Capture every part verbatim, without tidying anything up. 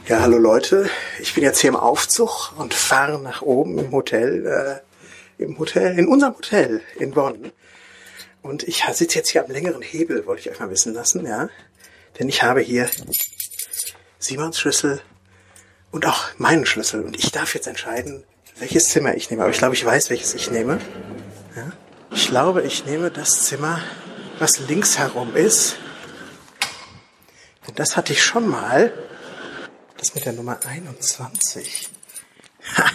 Ja, hallo Leute, ich bin jetzt hier im Aufzug und fahre nach oben im Hotel, äh, im Hotel, in unserem Hotel in Bonn. Und ich sitze jetzt hier am längeren Hebel, wollte ich euch mal wissen lassen, ja. Denn ich habe hier Simons Schlüssel und auch meinen Schlüssel. Und ich darf jetzt entscheiden, welches Zimmer ich nehme. Aber ich glaube, ich weiß, welches ich nehme. Ja? Ich glaube, ich nehme das Zimmer, was links herum ist. Denn das hatte ich schon mal. Das mit der Nummer einundzwanzig. Ha.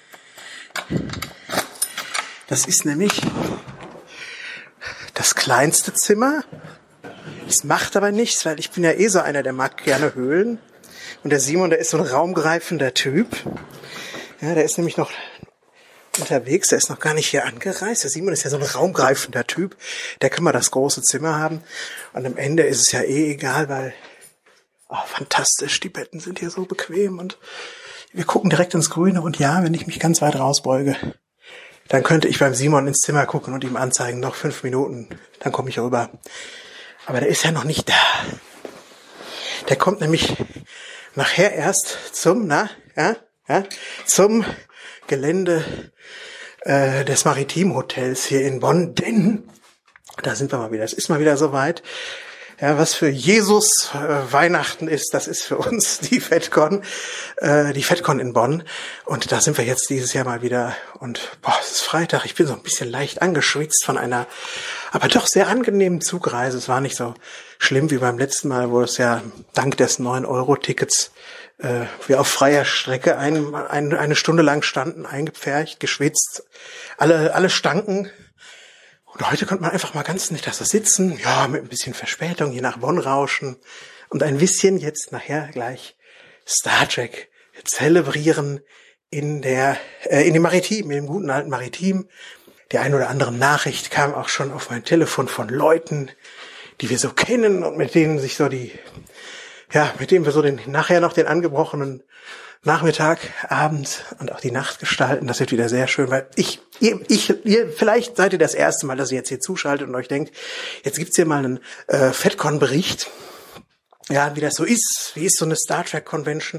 Das ist nämlich das kleinste Zimmer. Das macht aber nichts, weil ich bin ja eh so einer, der mag gerne Höhlen. Und der Simon, der ist so ein raumgreifender Typ. Ja, der ist nämlich noch unterwegs, der ist noch gar nicht hier angereist. Der Simon ist ja so ein raumgreifender Typ. Der kann mal das große Zimmer haben. Und am Ende ist es ja eh egal, weil oh, fantastisch, die Betten sind hier so bequem und wir gucken direkt ins Grüne. Und ja, wenn ich mich ganz weit rausbeuge, dann könnte ich beim Simon ins Zimmer gucken und ihm anzeigen, noch fünf Minuten, dann komme ich rüber. Aber der ist ja noch nicht da. Der kommt nämlich nachher erst zum, na, ja, ja, zum Gelände äh, des Maritim Hotels hier in Bonn, denn da sind wir mal wieder. Es ist mal wieder soweit. Ja, was für Jesus äh, Weihnachten ist, das ist für uns die FedCon, äh, die FedCon in Bonn. Und da sind wir jetzt dieses Jahr mal wieder. Und boah, es ist Freitag. Ich bin so ein bisschen leicht angeschwitzt von einer, aber doch sehr angenehmen Zugreise. Es war nicht so schlimm wie beim letzten Mal, wo es ja dank des neun Euro Tickets äh, wir auf freier Strecke ein, ein, eine Stunde lang standen, eingepfercht, geschwitzt. Alle, alle stanken. Und heute konnte man einfach mal ganz nett da so sitzen, ja, mit ein bisschen Verspätung hier nach Bonn rauschen und ein bisschen jetzt nachher gleich Star Trek zelebrieren in der, äh, in dem Maritim, in dem guten alten Maritim. Die ein oder andere Nachricht kam auch schon auf mein Telefon von Leuten, die wir so kennen und mit denen sich so die, ja, mit denen wir so den, nachher noch den angebrochenen Nachmittag, Abend und auch die Nacht gestalten. Das wird wieder sehr schön, weil ich, ihr, ich, ihr, vielleicht seid ihr das erste Mal, dass ihr jetzt hier zuschaltet und euch denkt, jetzt gibt's hier mal einen äh, FedCon-Bericht, ja, wie das so ist, wie ist so eine Star Trek Convention.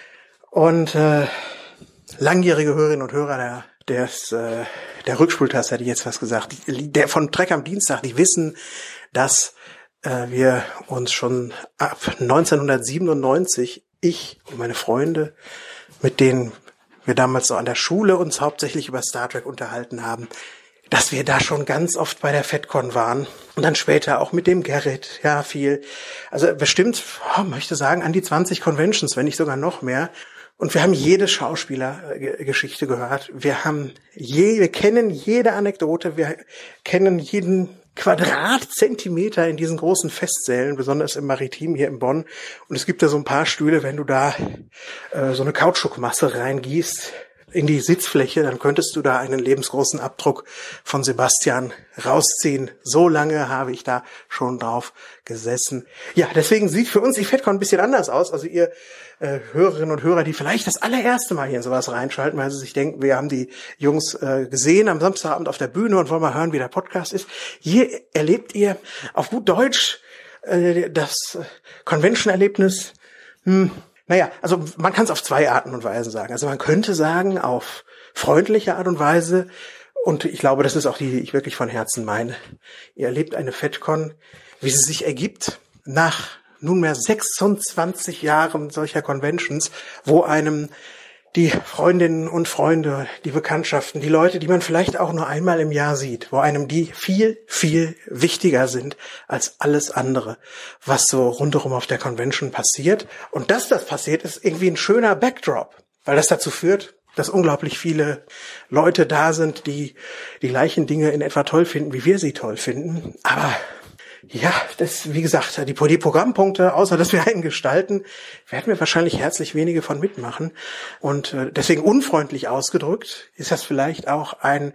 Und äh, langjährige Hörerinnen und Hörer der, des, äh, der Rückspultaste, hätte ich jetzt was gesagt, die, der von Trek am Dienstag, die wissen, dass äh, wir uns schon ab neunzehnhundertsiebenundneunzig ich und meine Freunde, mit denen wir damals so an der Schule uns hauptsächlich über Star Trek unterhalten haben, dass wir da schon ganz oft bei der FedCon waren und dann später auch mit dem Gerrit, ja, viel. Also bestimmt, oh, möchte sagen, an die zwanzig Conventions, wenn nicht sogar noch mehr. Und wir haben jede Schauspielergeschichte gehört. Wir haben je, wir kennen jede Anekdote, wir kennen jeden Quadratzentimeter in diesen großen Festsälen, besonders im Maritim hier in Bonn. Und es gibt da so ein paar Stühle, wenn du da äh, so eine Kautschukmasse reingießt in die Sitzfläche, dann könntest du da einen lebensgroßen Abdruck von Sebastian rausziehen. So lange habe ich da schon drauf gesessen. Ja, deswegen sieht für uns die FedCon ein bisschen anders aus. Also ihr äh, Hörerinnen und Hörer, die vielleicht das allererste Mal hier in sowas reinschalten, weil sie sich denken, wir haben die Jungs äh, gesehen am Samstagabend auf der Bühne und wollen mal hören, wie der Podcast ist. Hier erlebt ihr auf gut Deutsch äh, das Convention-Erlebnis. Hm. Naja, also man kann es auf zwei Arten und Weisen sagen. Also man könnte sagen, auf freundliche Art und Weise, und ich glaube, das ist auch die, die ich wirklich von Herzen meine. Ihr erlebt eine FedCon, wie sie sich ergibt, nach nunmehr sechsundzwanzig Jahren solcher Conventions, wo einem die Freundinnen und Freunde, die Bekanntschaften, die Leute, die man vielleicht auch nur einmal im Jahr sieht, wo einem die viel, viel wichtiger sind als alles andere, was so rundherum auf der Convention passiert. Und dass das passiert, ist irgendwie ein schöner Backdrop, weil das dazu führt, dass unglaublich viele Leute da sind, die die gleichen Dinge in etwa toll finden, wie wir sie toll finden. Aber ja, das, wie gesagt, die, die Programmpunkte, außer dass wir einen gestalten, werden wir wahrscheinlich herzlich wenige von mitmachen. Und äh, deswegen unfreundlich ausgedrückt, ist das vielleicht auch ein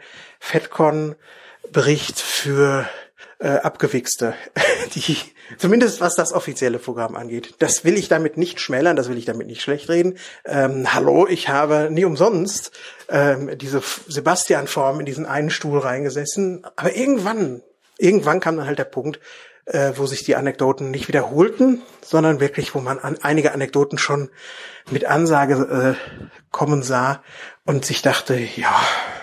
FedCon-Bericht für äh, Abgewichste, die, zumindest was das offizielle Programm angeht. Das will ich damit nicht schmälern, das will ich damit nicht schlecht reden. Ähm, hallo, ich habe nie umsonst ähm, diese Sebastian-Form in diesen einen Stuhl reingesessen, aber irgendwann Irgendwann kam dann halt der Punkt, äh, wo sich die Anekdoten nicht wiederholten, sondern wirklich, wo man an einige Anekdoten schon mit Ansage äh, kommen sah und sich dachte, ja.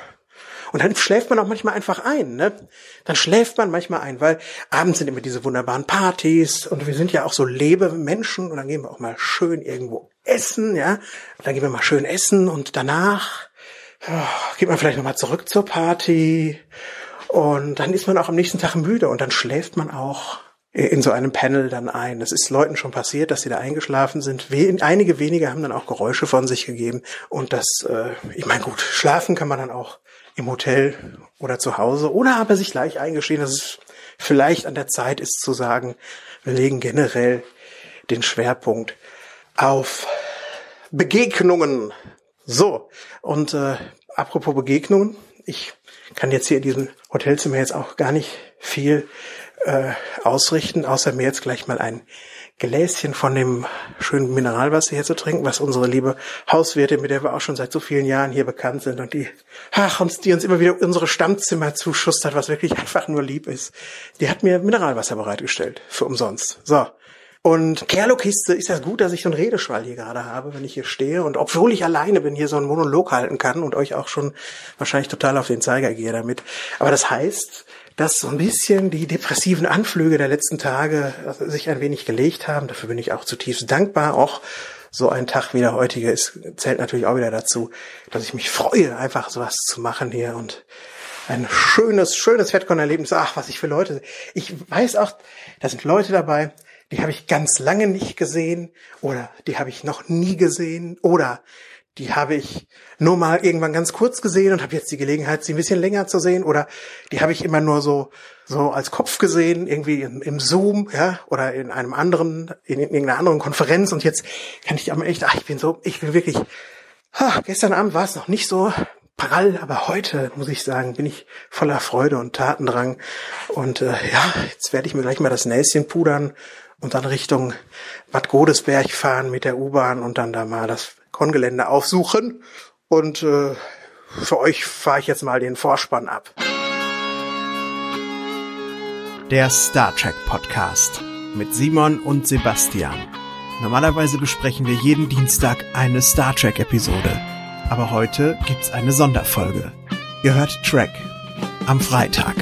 Und dann schläft man auch manchmal einfach ein, ne? Dann schläft man manchmal ein, weil abends sind immer diese wunderbaren Partys und wir sind ja auch so Lebemenschen und dann gehen wir auch mal schön irgendwo essen, ja? Dann gehen wir mal schön essen und danach oh, geht man vielleicht nochmal zurück zur Party und dann ist man auch am nächsten Tag müde und dann schläft man auch in so einem Panel dann ein. Das ist Leuten schon passiert, dass sie da eingeschlafen sind. We- einige wenige haben dann auch Geräusche von sich gegeben. Und das, äh, ich meine, gut, schlafen kann man dann auch im Hotel oder zu Hause. Oder aber sich gleich eingestehen, dass es vielleicht an der Zeit ist zu sagen, wir legen generell den Schwerpunkt auf Begegnungen. So, und äh, apropos Begegnungen, ich kann jetzt hier in diesem Hotelzimmer jetzt auch gar nicht viel Äh, ausrichten, außer mir jetzt gleich mal ein Gläschen von dem schönen Mineralwasser hier zu trinken, was unsere liebe Hauswirtin, mit der wir auch schon seit so vielen Jahren hier bekannt sind und die, ach, uns, die uns immer wieder unsere Stammzimmer zuschustert, was wirklich einfach nur lieb ist. Die hat mir Mineralwasser bereitgestellt, für umsonst. So. Und Kerlo-Kiste, ist das gut, dass ich so einen Redeschwall hier gerade habe, wenn ich hier stehe und obwohl ich alleine bin, hier so einen Monolog halten kann und euch auch schon wahrscheinlich total auf den Zeiger gehe damit. Aber das heißt, dass so ein bisschen die depressiven Anflüge der letzten Tage sich ein wenig gelegt haben. Dafür bin ich auch zutiefst dankbar. Auch so ein Tag wie der heutige ist, zählt natürlich auch wieder dazu, dass ich mich freue, einfach sowas zu machen hier und ein schönes, schönes FedCon-Erlebnis. Ach, was ich für Leute... Ich weiß auch, da sind Leute dabei, die habe ich ganz lange nicht gesehen oder die habe ich noch nie gesehen oder die habe ich nur mal irgendwann ganz kurz gesehen und habe jetzt die Gelegenheit, sie ein bisschen länger zu sehen. Oder die habe ich immer nur so so als Kopf gesehen, irgendwie im, im Zoom, ja, oder in einem anderen, in, in irgendeiner anderen Konferenz. Und jetzt kann ich aber echt, ach, ich bin so, ich bin wirklich, ha, gestern Abend war es noch nicht so prall, aber heute, muss ich sagen, bin ich voller Freude und Tatendrang. Und äh, ja, jetzt werde ich mir gleich mal das Näschen pudern und dann Richtung Bad Godesberg fahren mit der U-Bahn und dann da mal das Kongelände aufsuchen und äh, für euch fahre ich jetzt mal den Vorspann ab. Der Star Trek Podcast mit Simon und Sebastian. Normalerweise besprechen wir jeden Dienstag eine Star Trek Episode, aber heute gibt's eine Sonderfolge. Ihr hört Trek am Freitag.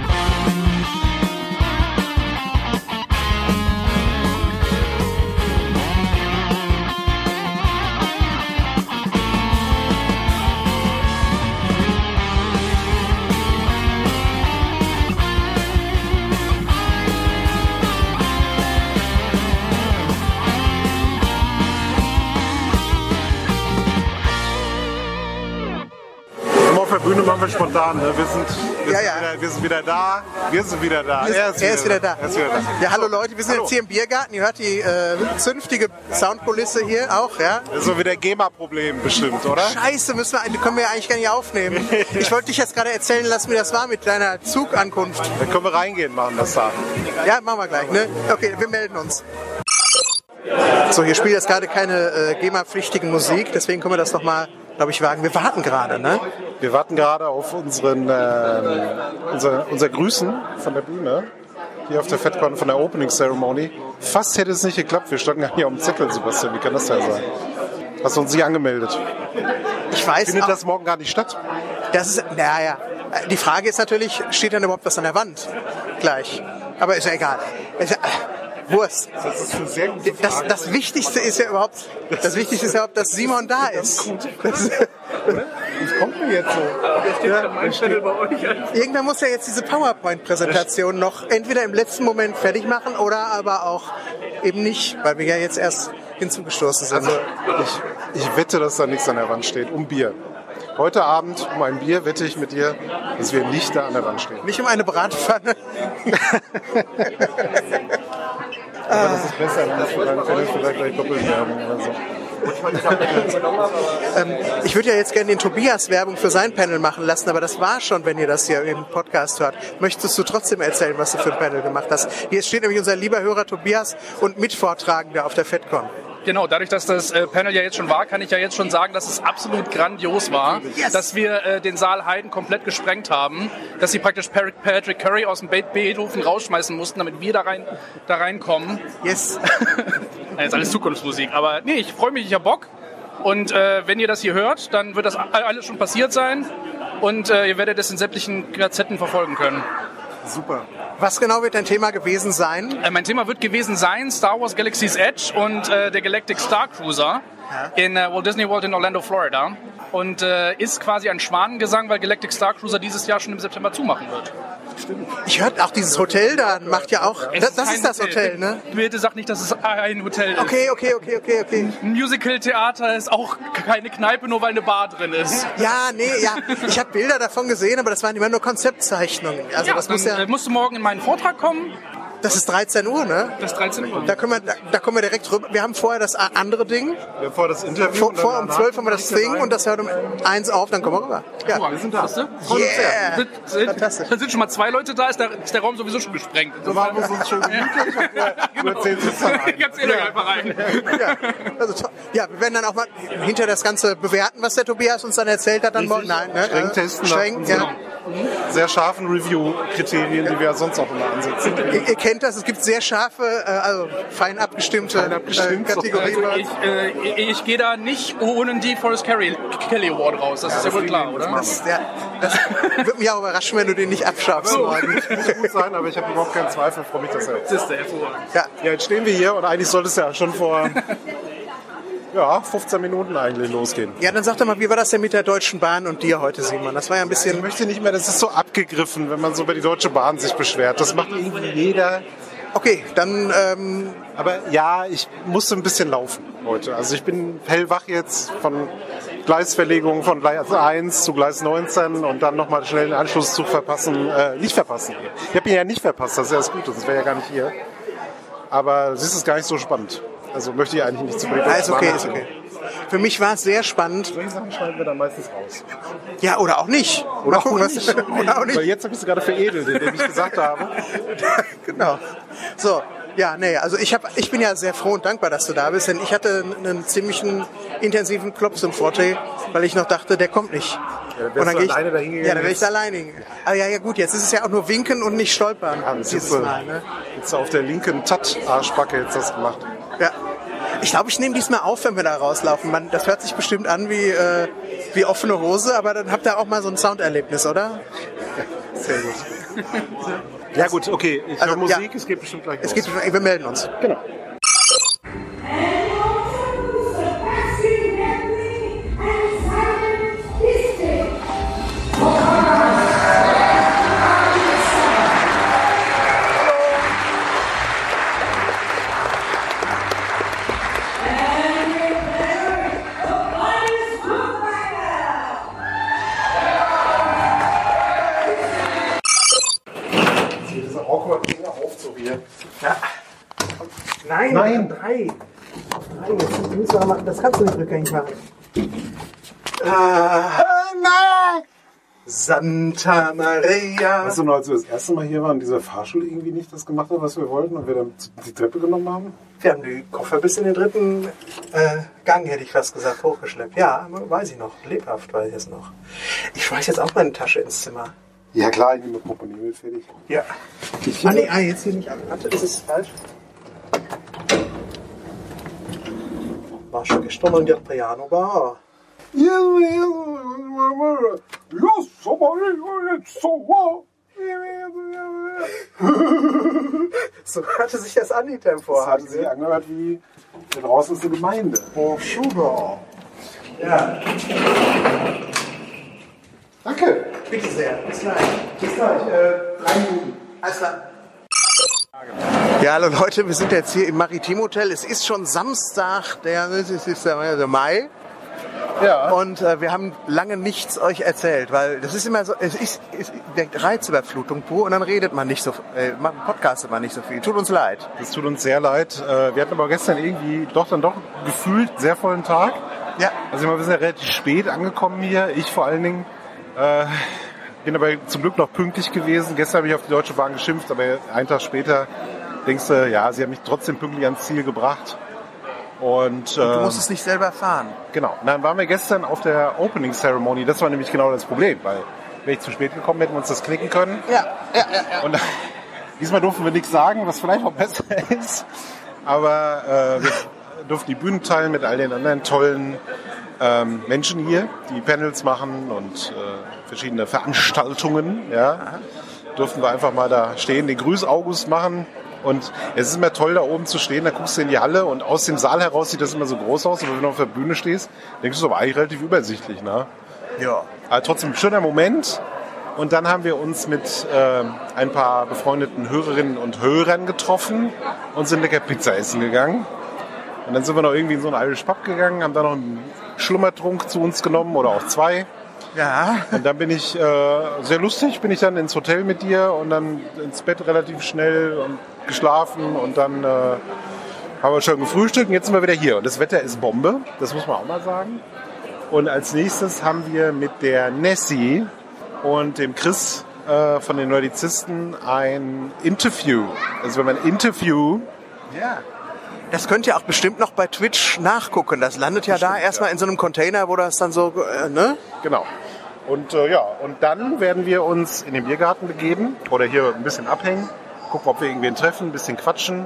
Bühne machen wir spontan, ne? Wir sind, wir, Ja, sind ja. Wieder, wir sind wieder da, wir sind wieder da. Er ist, er ist wieder da. Er ist wieder da. Ja, hallo Leute, wir sind Hallo. jetzt hier im Biergarten. Ihr hört die äh, zünftige Soundkulisse hier auch, ja? Das ist so wie der GEMA-Problem bestimmt, oder? Scheiße, müssen wir, die können wir ja eigentlich gar nicht aufnehmen. Ich wollte dich jetzt gerade erzählen lassen, wie das war mit deiner Zugankunft. Dann können wir reingehen, machen das da. Ja, machen wir gleich, ne? Okay, wir melden uns. So, hier spielt jetzt gerade keine äh, GEMA-pflichtigen Musik, deswegen können wir das nochmal, glaube ich, wagen. Wir warten gerade, ne? Wir warten gerade auf unseren, äh, unser, unser Grüßen von der Bühne. Hier auf der FedCon von der Opening Ceremony. Fast hätte es nicht geklappt. Wir standen ja hier am Zettel, Sebastian. Wie kann das denn sein? Hast du uns nicht angemeldet? Ich weiß Findet auch, das morgen gar nicht statt? das ist, naja, die Frage ist natürlich, steht dann überhaupt was an der Wand? Gleich. Aber ist ja egal. Ist ja, Wurst. Das ist eine sehr gute Das, Frage. das Wichtigste ist ja überhaupt, das Wichtigste ist ja überhaupt, dass Simon da ist. Das, Das kommt mir jetzt so. ja, irgendwann muss ja jetzt diese PowerPoint-Präsentation noch entweder im letzten Moment fertig machen oder aber auch eben nicht, weil wir ja jetzt erst hinzugestoßen sind. Also ich, ich wette, dass da nichts an der Wand steht. Um Bier. Heute Abend um ein Bier wette ich mit dir, dass wir nicht da an der Wand stehen. Nicht um eine Bratpfanne. Aber das ist besser, dann ist vielleicht, vielleicht, vielleicht gleich Doppelwerbung oder so. ähm, ich würde ja jetzt gerne den Tobias Werbung für sein Panel machen lassen, aber das war schon, wenn ihr das hier im Podcast hört. Möchtest du trotzdem erzählen, was du für ein Panel gemacht hast? Hier steht nämlich unser lieber Hörer Tobias und Mitvortragender auf der FedCon. Genau, dadurch, dass das äh, Panel ja jetzt schon war, kann ich ja jetzt schon sagen, dass es absolut grandios war, yes. dass wir äh, den Saal Haydn komplett gesprengt haben, dass sie praktisch Patrick Curry aus dem Beethoven rausschmeißen mussten, damit wir da rein da reinkommen. Yes. Das ist alles Zukunftsmusik, aber nee, ich freue mich, ich hab Bock. Und äh, wenn ihr das hier hört, dann wird das alles schon passiert sein und äh, ihr werdet es in sämtlichen Gazetten verfolgen können. Super. Was genau wird dein Thema gewesen sein? Äh, mein Thema wird gewesen sein Star Wars Galaxy's Edge und äh, der Galactic Star Cruiser ja. in äh, Walt Disney World in Orlando, Florida. Und äh, ist quasi ein Schwanengesang, weil Galactic Star Cruiser dieses Jahr schon im September zumachen wird. Stimmt. Ich höre auch dieses Hotel da, macht ja auch, es das, das ist, ist das Hotel, ne? Bitte sag nicht, dass es ein Hotel ist. Okay, okay, okay, okay, okay. Ein Musical-Theater ist auch keine Kneipe, nur weil eine Bar drin ist. Ja, nee, ja, ich habe Bilder davon gesehen, aber das waren immer nur Konzeptzeichnungen. Also ja, das muss ja. Musst du morgen in meinen Vortrag kommen. Das ist dreizehn Uhr, ne? Das ist dreizehn Uhr. Da können wir, da, da kommen wir direkt rüber. Wir haben vorher das andere Ding. Wir haben vorher das Interview. Vor, vor um zwölf haben wir das Ding und das hört um eins auf, dann kommen wir rüber. Ja. Oh, wir sind da. Yeah. Sind, sind, Fantastisch. Dann sind schon mal zwei Leute da, ist der, ist der Raum sowieso schon gesprengt. So machen wir es uns schon gemütlich. Du erzähl euch einfach rein. Ja. Also, ja, wir werden dann auch mal hinter das Ganze bewerten, was der Tobias uns dann erzählt hat. Dann morgen. Nein, ne? Streng testen. Streng, ja. Sehr scharfen Review-Kriterien, die wir ja sonst auch immer ansetzen. Ihr, ihr kennt das, es gibt sehr scharfe, äh, also fein abgestimmte fein abgestimmt, äh, Kategorien. Also ich äh, ich, ich gehe da nicht ohne einen DeForest Kelly, Kelly Award raus, das ja, ist ja wohl klar, oder? Das, ja, das würde mich auch überraschen, wenn du den nicht abschaffst morgen. Das muss gut sein, aber ich habe überhaupt keinen Zweifel, freue mich, dass er das ist der hervorragend. Ja. ja, jetzt stehen wir hier und eigentlich sollte es ja schon vor... Ja, fünfzehn Minuten eigentlich losgehen. Ja, dann sag doch mal, wie war das denn mit der Deutschen Bahn und dir heute, Simon? Das war ja ein bisschen... Ich möchte nicht mehr, das ist so abgegriffen, wenn man so über die Deutsche Bahn sich beschwert. Das macht irgendwie jeder. Okay, dann... Ähm Aber ja, ich musste ein bisschen laufen heute. Also ich bin hellwach jetzt von Gleisverlegung von Gleis eins zu Gleis neunzehn und dann nochmal schnell den Anschlusszug verpassen. Äh, nicht verpassen. Ich habe ihn ja nicht verpasst, das ist ja das Gute, sonst wäre ja gar nicht hier. Aber es ist gar nicht so spannend. Also möchte ich eigentlich nicht zu bringen. Ah, ist okay, ist okay. Für mich war es sehr spannend. Solche Sachen schneiden wir dann meistens raus. Ja, oder auch nicht. Oder, auch, gucken, nicht. oder auch nicht. Weil jetzt habe ich es gerade veredelt, indem ich gesagt habe. Genau. So, ja, nee, also ich, hab, ich bin ja sehr froh und dankbar, dass du da bist, denn ich hatte einen ziemlichen intensiven Klops im Forte, weil ich noch dachte, der kommt nicht. Ja, dann wärst du alleine da hingegangen. Ja, dann wäre ich da alleine hingegangen. Aber ja, ja gut, jetzt ist es ja auch nur winken und nicht stolpern. Ja, dieses Mal, ne? Jetzt auf der linken Tat-Arschbacke jetzt das gemacht. Ja. Ich glaube, ich nehme diesmal auf, wenn wir da rauslaufen. Man, das hört sich bestimmt an wie, äh, wie offene Hose, aber dann habt ihr auch mal so ein Sounderlebnis, oder? Ja, sehr gut. Ja gut, okay. Ich also, höre Musik, ja. Es geht bestimmt gleich los. Es geht, wir melden uns. Genau. Ja. Nein, Nein. drei. Drei. Jetzt müssen wir machen. Das kannst du nicht rückgängig machen. Ah. Nein. Santa Maria. Weißt du noch, als wir das erste Mal hier waren, dieser Fahrstuhl irgendwie nicht das gemacht hat, was wir wollten und wir dann die Treppe genommen haben? Wir haben die Koffer bis in den dritten äh, Gang, hätte ich fast gesagt, hochgeschleppt. Ja, weiß ich noch. Lebhaft weiß ich es noch. Ich schmeiß jetzt auch meine Tasche ins Zimmer. Ja klar, ich nehme Portemonnaie mit, fertig. Ja. Ich ah, nee, ah, jetzt hier nicht an. Warte, das ist falsch. War schon gestern in der Piano Bar. So hatte sich das an, die Tempo. Das hatte sich angehört wie, da draußen ist eine Gemeinde. Oh, Sugar. Ja. Danke. Bitte sehr. Bis gleich. Bis gleich. Äh, drei Minuten. Alles klar. Ja, hallo Leute, wir sind jetzt hier im Maritim Hotel. Es ist schon Samstag, der, das ist der Mai. Ja. Und äh, wir haben lange nichts euch erzählt, weil das ist immer so, es ist, ist der Reizüberflutung pur und dann redet man nicht so, äh, podcastet man nicht so viel. Tut uns leid. Das tut uns sehr leid. Äh, wir hatten aber gestern irgendwie doch dann doch gefühlt sehr vollen Tag. Ja. Also wir sind ja relativ spät angekommen hier. Ich vor allen Dingen. Äh, bin aber zum Glück noch pünktlich gewesen. Gestern habe ich auf die Deutsche Bahn geschimpft, aber einen Tag später denkst du, ja, sie haben mich trotzdem pünktlich ans Ziel gebracht. Und, Du ähm, musst es nicht selber fahren. Genau. Und dann waren wir gestern auf der Opening Ceremony. Das war nämlich genau das Problem, weil wäre ich zu spät gekommen, hätten wir uns das klicken können. Ja, ja, ja. ja. Und diesmal durften wir nichts sagen, was vielleicht auch besser ist. Aber äh, wir durften die Bühnen teilen mit all den anderen tollen ähm, Menschen hier, die Panels machen und äh, verschiedene Veranstaltungen. Ja. Durften wir einfach mal da stehen, den Grüß August machen. Und es ist immer toll, da oben zu stehen, da guckst du in die Halle und aus dem Saal heraus sieht das immer so groß aus. Und wenn du auf der Bühne stehst, denkst du, aber eigentlich relativ übersichtlich. Ne? Ja. Aber trotzdem ein schöner Moment. Und dann haben wir uns mit äh, ein paar befreundeten Hörerinnen und Hörern getroffen und sind lecker Pizza essen gegangen. Und dann sind wir noch irgendwie in so einen Irish Pub gegangen, haben da noch einen Schlummertrunk zu uns genommen oder auch zwei. Ja. Und dann bin ich, äh, sehr lustig, bin ich dann ins Hotel mit dir und dann ins Bett relativ schnell und geschlafen und dann äh, haben wir schon gefrühstückt und jetzt sind wir wieder hier. Und das Wetter ist Bombe, das muss man auch mal sagen. Und als nächstes haben wir mit der Nessie und dem Chris äh, von den Nerdizisten ein Interview. Also wenn man ein Interview... Ja. Das könnt ihr auch bestimmt noch bei Twitch nachgucken. Das landet ja Bestimmt, da erstmal ja. in so einem Container, wo das dann so, äh, ne? Genau. Und äh, ja, und dann werden wir uns in den Biergarten begeben oder hier ein bisschen abhängen, gucken, ob wir irgendwen treffen, ein bisschen quatschen.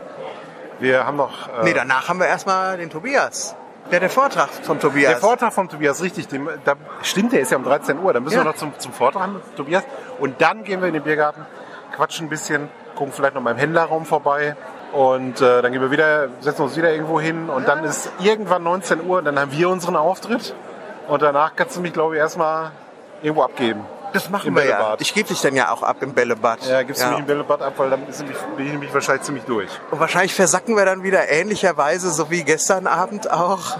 Wir haben noch... Äh, Nee, danach haben wir erstmal den Tobias. Der, der Vortrag vom Tobias. Der Vortrag vom Tobias, richtig. Dem, da stimmt, der ist ja um dreizehn Uhr. Dann müssen Ja. wir noch zum, zum Vortrag mit Tobias. Und dann gehen wir in den Biergarten, quatschen ein bisschen, gucken vielleicht noch mal im Händlerraum vorbei. Und äh, dann gehen wir wieder, setzen uns wieder irgendwo hin. Und dann ist irgendwann neunzehn Uhr, dann haben wir unseren Auftritt. Und danach kannst du mich, glaube ich, erstmal irgendwo abgeben. Das machen Im wir ja. Bällebad. Ich gebe dich dann ja auch ab im Bällebad. Ja, gibst du mich im Bällebad ab, weil dann ist nämlich, bin ich nämlich wahrscheinlich ziemlich durch. Und wahrscheinlich versacken wir dann wieder ähnlicherweise, so wie gestern Abend auch.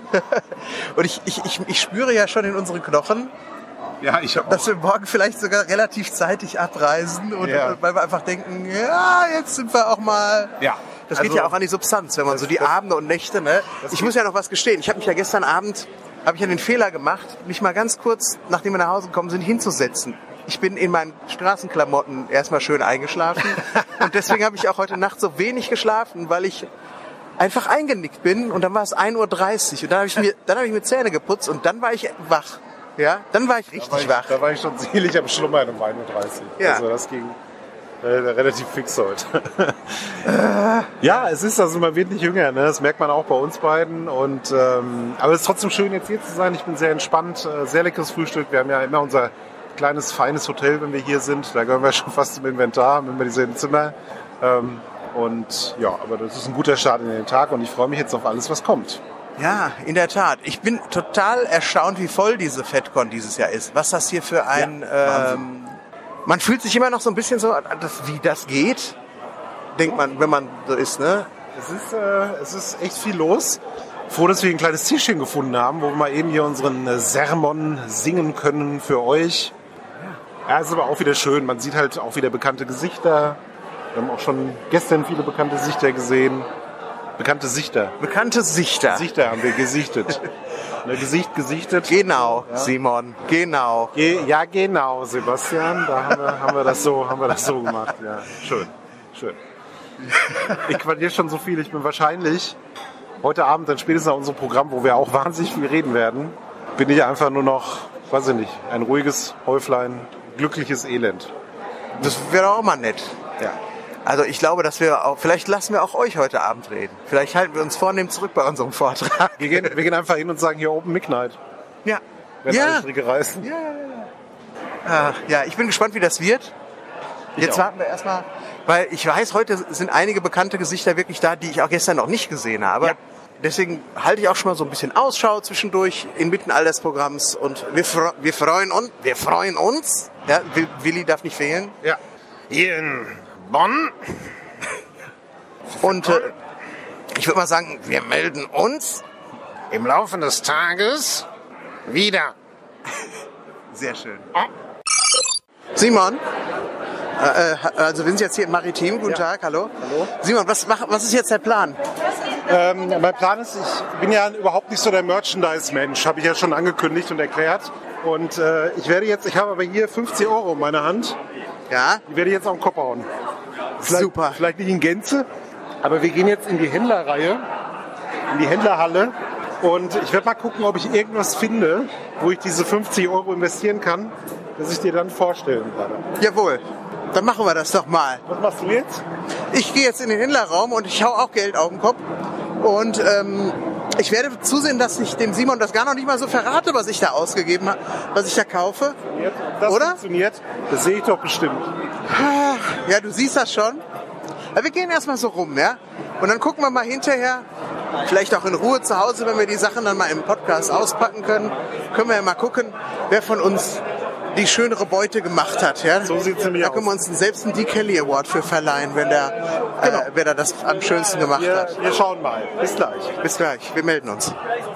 Und ich, ich, ich, ich spüre ja schon in unseren Knochen, Ja, ich habe dass wir morgen vielleicht sogar relativ zeitig abreisen. Und Ja. weil wir einfach denken, ja, jetzt sind wir auch mal... Ja. Das Also- geht ja auch an die Substanz, wenn man so die das- Abende und Nächte, ne? das Ich geht- muss ja noch was gestehen. Ich habe mich ja gestern Abend, habe ich ja den Fehler gemacht, mich mal ganz kurz, nachdem wir nach Hause gekommen sind, hinzusetzen. Ich bin in meinen Straßenklamotten erstmal schön eingeschlafen und deswegen habe ich auch heute Nacht so wenig geschlafen, weil ich einfach eingenickt bin und dann war es ein Uhr dreißig und dann habe ich mir, dann habe ich mir Zähne geputzt und dann war ich wach. Ja, dann war ich richtig da war ich, wach. Da war ich schon selig am Schlummern um ein Uhr dreißig. Ja. Also das ging äh, relativ fix heute. Ja, es ist, also man wird nicht jünger, ne? Das merkt man auch bei uns beiden. Und, ähm, aber es ist trotzdem schön, jetzt hier zu sein. Ich bin sehr entspannt, äh, sehr leckeres Frühstück. Wir haben ja immer unser kleines, feines Hotel, wenn wir hier sind. Da gehören wir schon fast zum Inventar, haben immer dieselben Zimmer. Ähm, und ja, aber das ist ein guter Start in den Tag und ich freue mich jetzt auf alles, was kommt. Ja, in der Tat. Ich bin total erstaunt, wie voll diese FedCon dieses Jahr ist. Was das hier für ein... Ja, ähm, man fühlt sich immer noch so ein bisschen so, dass, wie das geht, denkt man, wenn man so ist, ne? Es ist, äh, es ist echt viel los. Froh, dass wir ein kleines Tischchen gefunden haben, wo wir mal eben hier unseren äh, Sermon singen können für euch. Ja, es ist aber auch wieder schön. Man sieht halt auch wieder bekannte Gesichter. Wir haben auch schon gestern viele bekannte Gesichter gesehen. Bekannte Sichter. Bekannte Sichter. Sichter haben wir gesichtet. Ne, Gesicht gesichtet. Genau, Simon, genau. Ge ja, genau, Sebastian. Da haben wir, haben wir das so, haben wir das so gemacht. Ja, schön, schön. Ich quatsch schon so viel. Ich bin wahrscheinlich heute Abend, dann spätestens nach unserem Programm, wo wir auch wahnsinnig viel reden werden, bin ich einfach nur noch, weiß ich nicht, ein ruhiges Häuflein, glückliches Elend. Das wäre doch auch mal nett. Ja. Also ich glaube, dass wir auch, vielleicht lassen wir auch euch heute Abend reden. Vielleicht halten wir uns vornehm zurück bei unserem Vortrag. Wir gehen, wir gehen einfach hin und sagen hier Open Midnight, Ja. wenn Ja. alle Stricke reißen. Ja, ja, ja. Ach, ja, ich bin gespannt, wie das wird. Jetzt auch. warten wir erstmal, weil ich weiß, heute sind einige bekannte Gesichter wirklich da, die ich auch gestern noch nicht gesehen habe. Ja. Deswegen halte ich auch schon mal so ein bisschen Ausschau zwischendurch inmitten all des Programms und wir, fre- wir freuen uns, wir freuen uns. Ja, Will- Willi darf nicht fehlen. Ja. Hier in Bonn. Und äh, ich würde mal sagen, wir melden uns. Im Laufe des Tages wieder. Sehr schön. Simon, äh, äh, also wir sind jetzt hier im Maritim. Guten Tag, hallo. Hallo. Simon, was, mach, was ist jetzt der Plan? Ähm, mein Plan ist, ich bin ja überhaupt nicht so der Merchandise-Mensch, habe ich ja schon angekündigt und erklärt. Und äh, ich werde jetzt, ich habe aber hier fünfzig Euro in meiner Hand, Ja, die werde ich jetzt auf den Kopf hauen. Vielleicht, super. Vielleicht nicht in Gänze, aber wir gehen jetzt in die Händlerreihe in die Händlerhalle. Und ich werde mal gucken, ob ich irgendwas finde, wo ich diese fünfzig Euro investieren kann, dass ich dir dann vorstellen werde. Jawohl, dann machen wir das doch mal. Was machst du jetzt? Ich gehe jetzt in den Händlerraum und ich hau auch Geld auf den Kopf. Und ähm, ich werde zusehen, dass ich dem Simon das gar noch nicht mal so verrate, was ich da ausgegeben habe, was ich da kaufe. Das Oder? funktioniert. Das sehe ich doch bestimmt. Ja, du siehst das schon. Aber wir gehen erstmal so rum, ja? Und dann gucken wir mal hinterher, vielleicht auch in Ruhe zu Hause, wenn wir die Sachen dann mal im Podcast auspacken können, können wir ja mal gucken, wer von uns die schönere Beute gemacht hat. Ja? So sieht's nämlich Da aus. können wir uns selbst einen D. Kelly Award für verleihen, wenn der, Genau. äh, wer da das am schönsten gemacht Wir, hat. wir schauen mal. Bis gleich. Bis gleich, wir melden uns.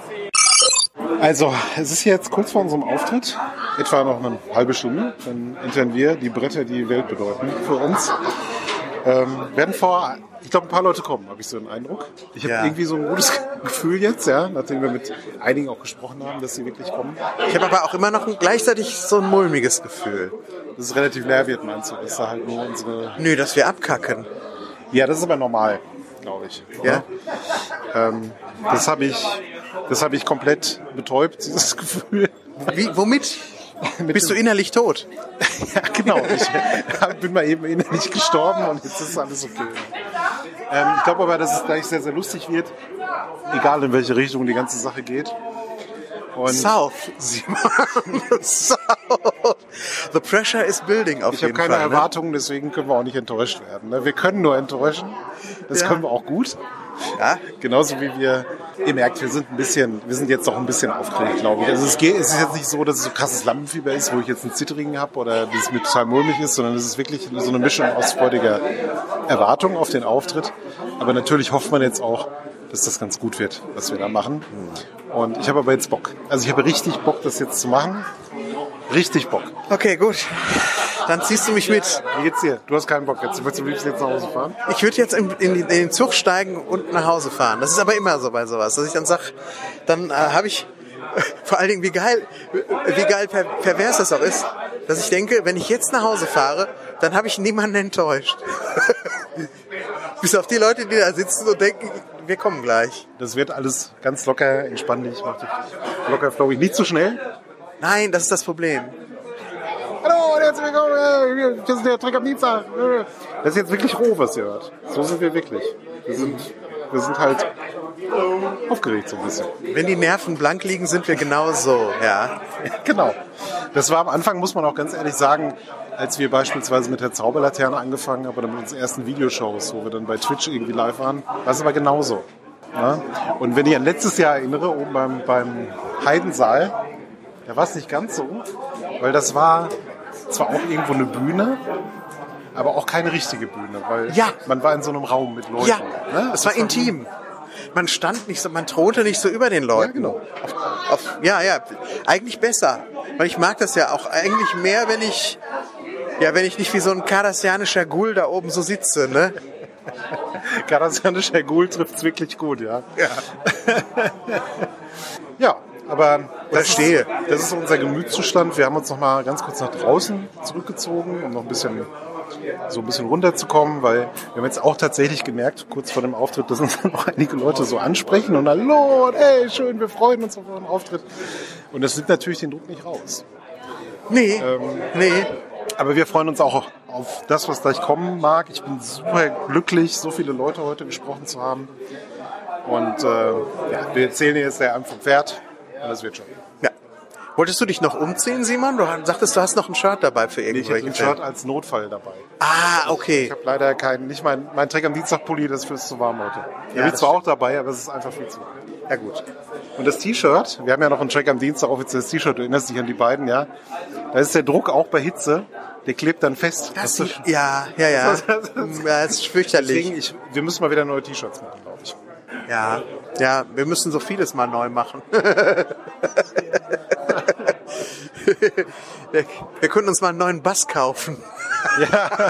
Also, es ist jetzt kurz vor unserem Auftritt, etwa noch eine halbe Stunde. Dann entern wir die Bretter, die die Welt bedeuten für uns. Ähm, werden vor, ich glaube, ein paar Leute kommen, habe ich so einen Eindruck. Ich habe Ja. irgendwie so ein gutes Gefühl jetzt, ja, nachdem wir mit einigen auch gesprochen haben, dass sie wirklich kommen. Ich habe aber auch immer noch ein, gleichzeitig so ein mulmiges Gefühl. Dass es relativ leer wird, meinst du? Dass da halt nur unsere... Nö, dass wir abkacken. Ja, das ist aber normal, glaube ich. Ja? Ähm, das habe ich, das habe ich komplett betäubt, dieses Gefühl. Wie, womit? Bist du innerlich tot? Ja, genau. Ich bin mal eben innerlich gestorben und jetzt ist alles okay. Ähm, ich glaube aber, dass es gleich sehr, sehr lustig wird, egal in welche Richtung die ganze Sache geht. Und South, Simon. South. The pressure is building auf ich habe jeden keine Fall. Ne? Erwartungen, deswegen können wir auch nicht enttäuscht werden. ne? Wir können nur enttäuschen. Das Ja. können wir auch gut. Ja? Genauso wie wir, ihr merkt, wir sind ein bisschen, wir sind jetzt doch ein bisschen aufgeregt, glaube ich. Also es geht, es ist jetzt nicht so, dass es so krasses Lampenfieber ist, wo ich jetzt einen Zittrigen habe oder das mit total mulmig ist, sondern es ist wirklich so eine Mischung aus freudiger Erwartung auf den Auftritt. Aber natürlich hofft man jetzt auch, dass das ganz gut wird, was wir da machen. Und ich habe aber jetzt Bock. Also ich habe richtig Bock, das jetzt zu machen. Richtig Bock. Okay, gut. Dann ziehst du mich mit. Wie geht's dir? Du hast keinen Bock jetzt. Du willst am liebsten jetzt nach Hause fahren? Ich würde jetzt in, in, in den Zug steigen und nach Hause fahren. Das ist aber immer so bei sowas, dass ich dann sage, dann äh, habe ich, vor allen Dingen, wie geil, wie geil per, pervers das auch ist, dass ich denke, wenn ich jetzt nach Hause fahre, dann habe ich niemanden enttäuscht. Bis auf die Leute, die da sitzen und denken, wir kommen gleich. Das wird alles ganz locker, entspann dich, mach dich locker, flowig. Nicht zu schnell. Nein, das ist das Problem. Hallo und herzlich willkommen, das ist der Trick am Dienstag. Das ist jetzt wirklich roh, was ihr hört. So sind wir wirklich. Wir sind, wir sind halt aufgeregt so ein bisschen. Wenn die Nerven blank liegen, sind wir genau so, ja. Genau. Das war am Anfang, muss man auch ganz ehrlich sagen, als wir beispielsweise mit der Zauberlaterne angefangen haben oder mit unseren ersten Videoshows, wo wir dann bei Twitch irgendwie live waren, war es aber genauso. Ja? Und wenn ich an letztes Jahr erinnere, oben beim, beim Heidensaal, da war es nicht ganz so, weil das war zwar auch irgendwo eine Bühne, aber auch keine richtige Bühne, weil Ja. man war in so einem Raum mit Leuten. Ja, ne? es war intim. Man stand nicht so, man thronte nicht so über den Leuten. Ja, genau. Auf, auf, ja, ja, eigentlich besser. Weil ich mag das ja auch eigentlich mehr, wenn ich, ja, wenn ich nicht wie so ein kardassianischer Ghoul da oben so sitze, ne? Kardassianischer Ghoul trifft's wirklich gut, ja. Ja. Ja, aber das Verstehe. ist, das ist unser Gemütszustand. Wir haben uns noch mal ganz kurz nach draußen zurückgezogen, um noch ein bisschen so ein bisschen runterzukommen, weil wir haben jetzt auch tatsächlich gemerkt, kurz vor dem Auftritt, dass uns dann auch einige Leute so ansprechen und hallo und ey, schön, wir freuen uns auf euren Auftritt. Und das nimmt natürlich den Druck nicht raus. Nee, Ähm, nee. Aber wir freuen uns auch auf das, was gleich kommen mag. Ich bin super glücklich, so viele Leute heute gesprochen zu haben. Und äh, ja, wir erzählen jetzt der Arm vom Pferd und das wird schon. Ja. Wolltest du dich noch umziehen, Simon? Du sagtest, du hast noch ein Shirt dabei für Ich habe irgendwelche ein Fälle. Shirt als Notfall dabei. Ah, okay. Ich habe leider keinen, nicht mein, mein Trick am Dienstag-Pulli, das ist fürs zu warm heute. Der Ja, wird das zwar auch stimmt. dabei, aber es ist einfach viel zu warm. Ja, gut. Und das T-Shirt, wir haben ja noch einen Track am Dienstag, offizielles T-Shirt, du erinnerst dich an die beiden, ja. Da ist der Druck auch bei Hitze, der klebt dann fest. Das Hast du- sieht, ja, ja, ja. Ja, das ist fürchterlich. Deswegen, ich, wir müssen mal wieder neue T-Shirts machen, glaube ich. Ja, ja, wir müssen so vieles mal neu machen. wir, wir könnten uns mal einen neuen Bass kaufen. Ja.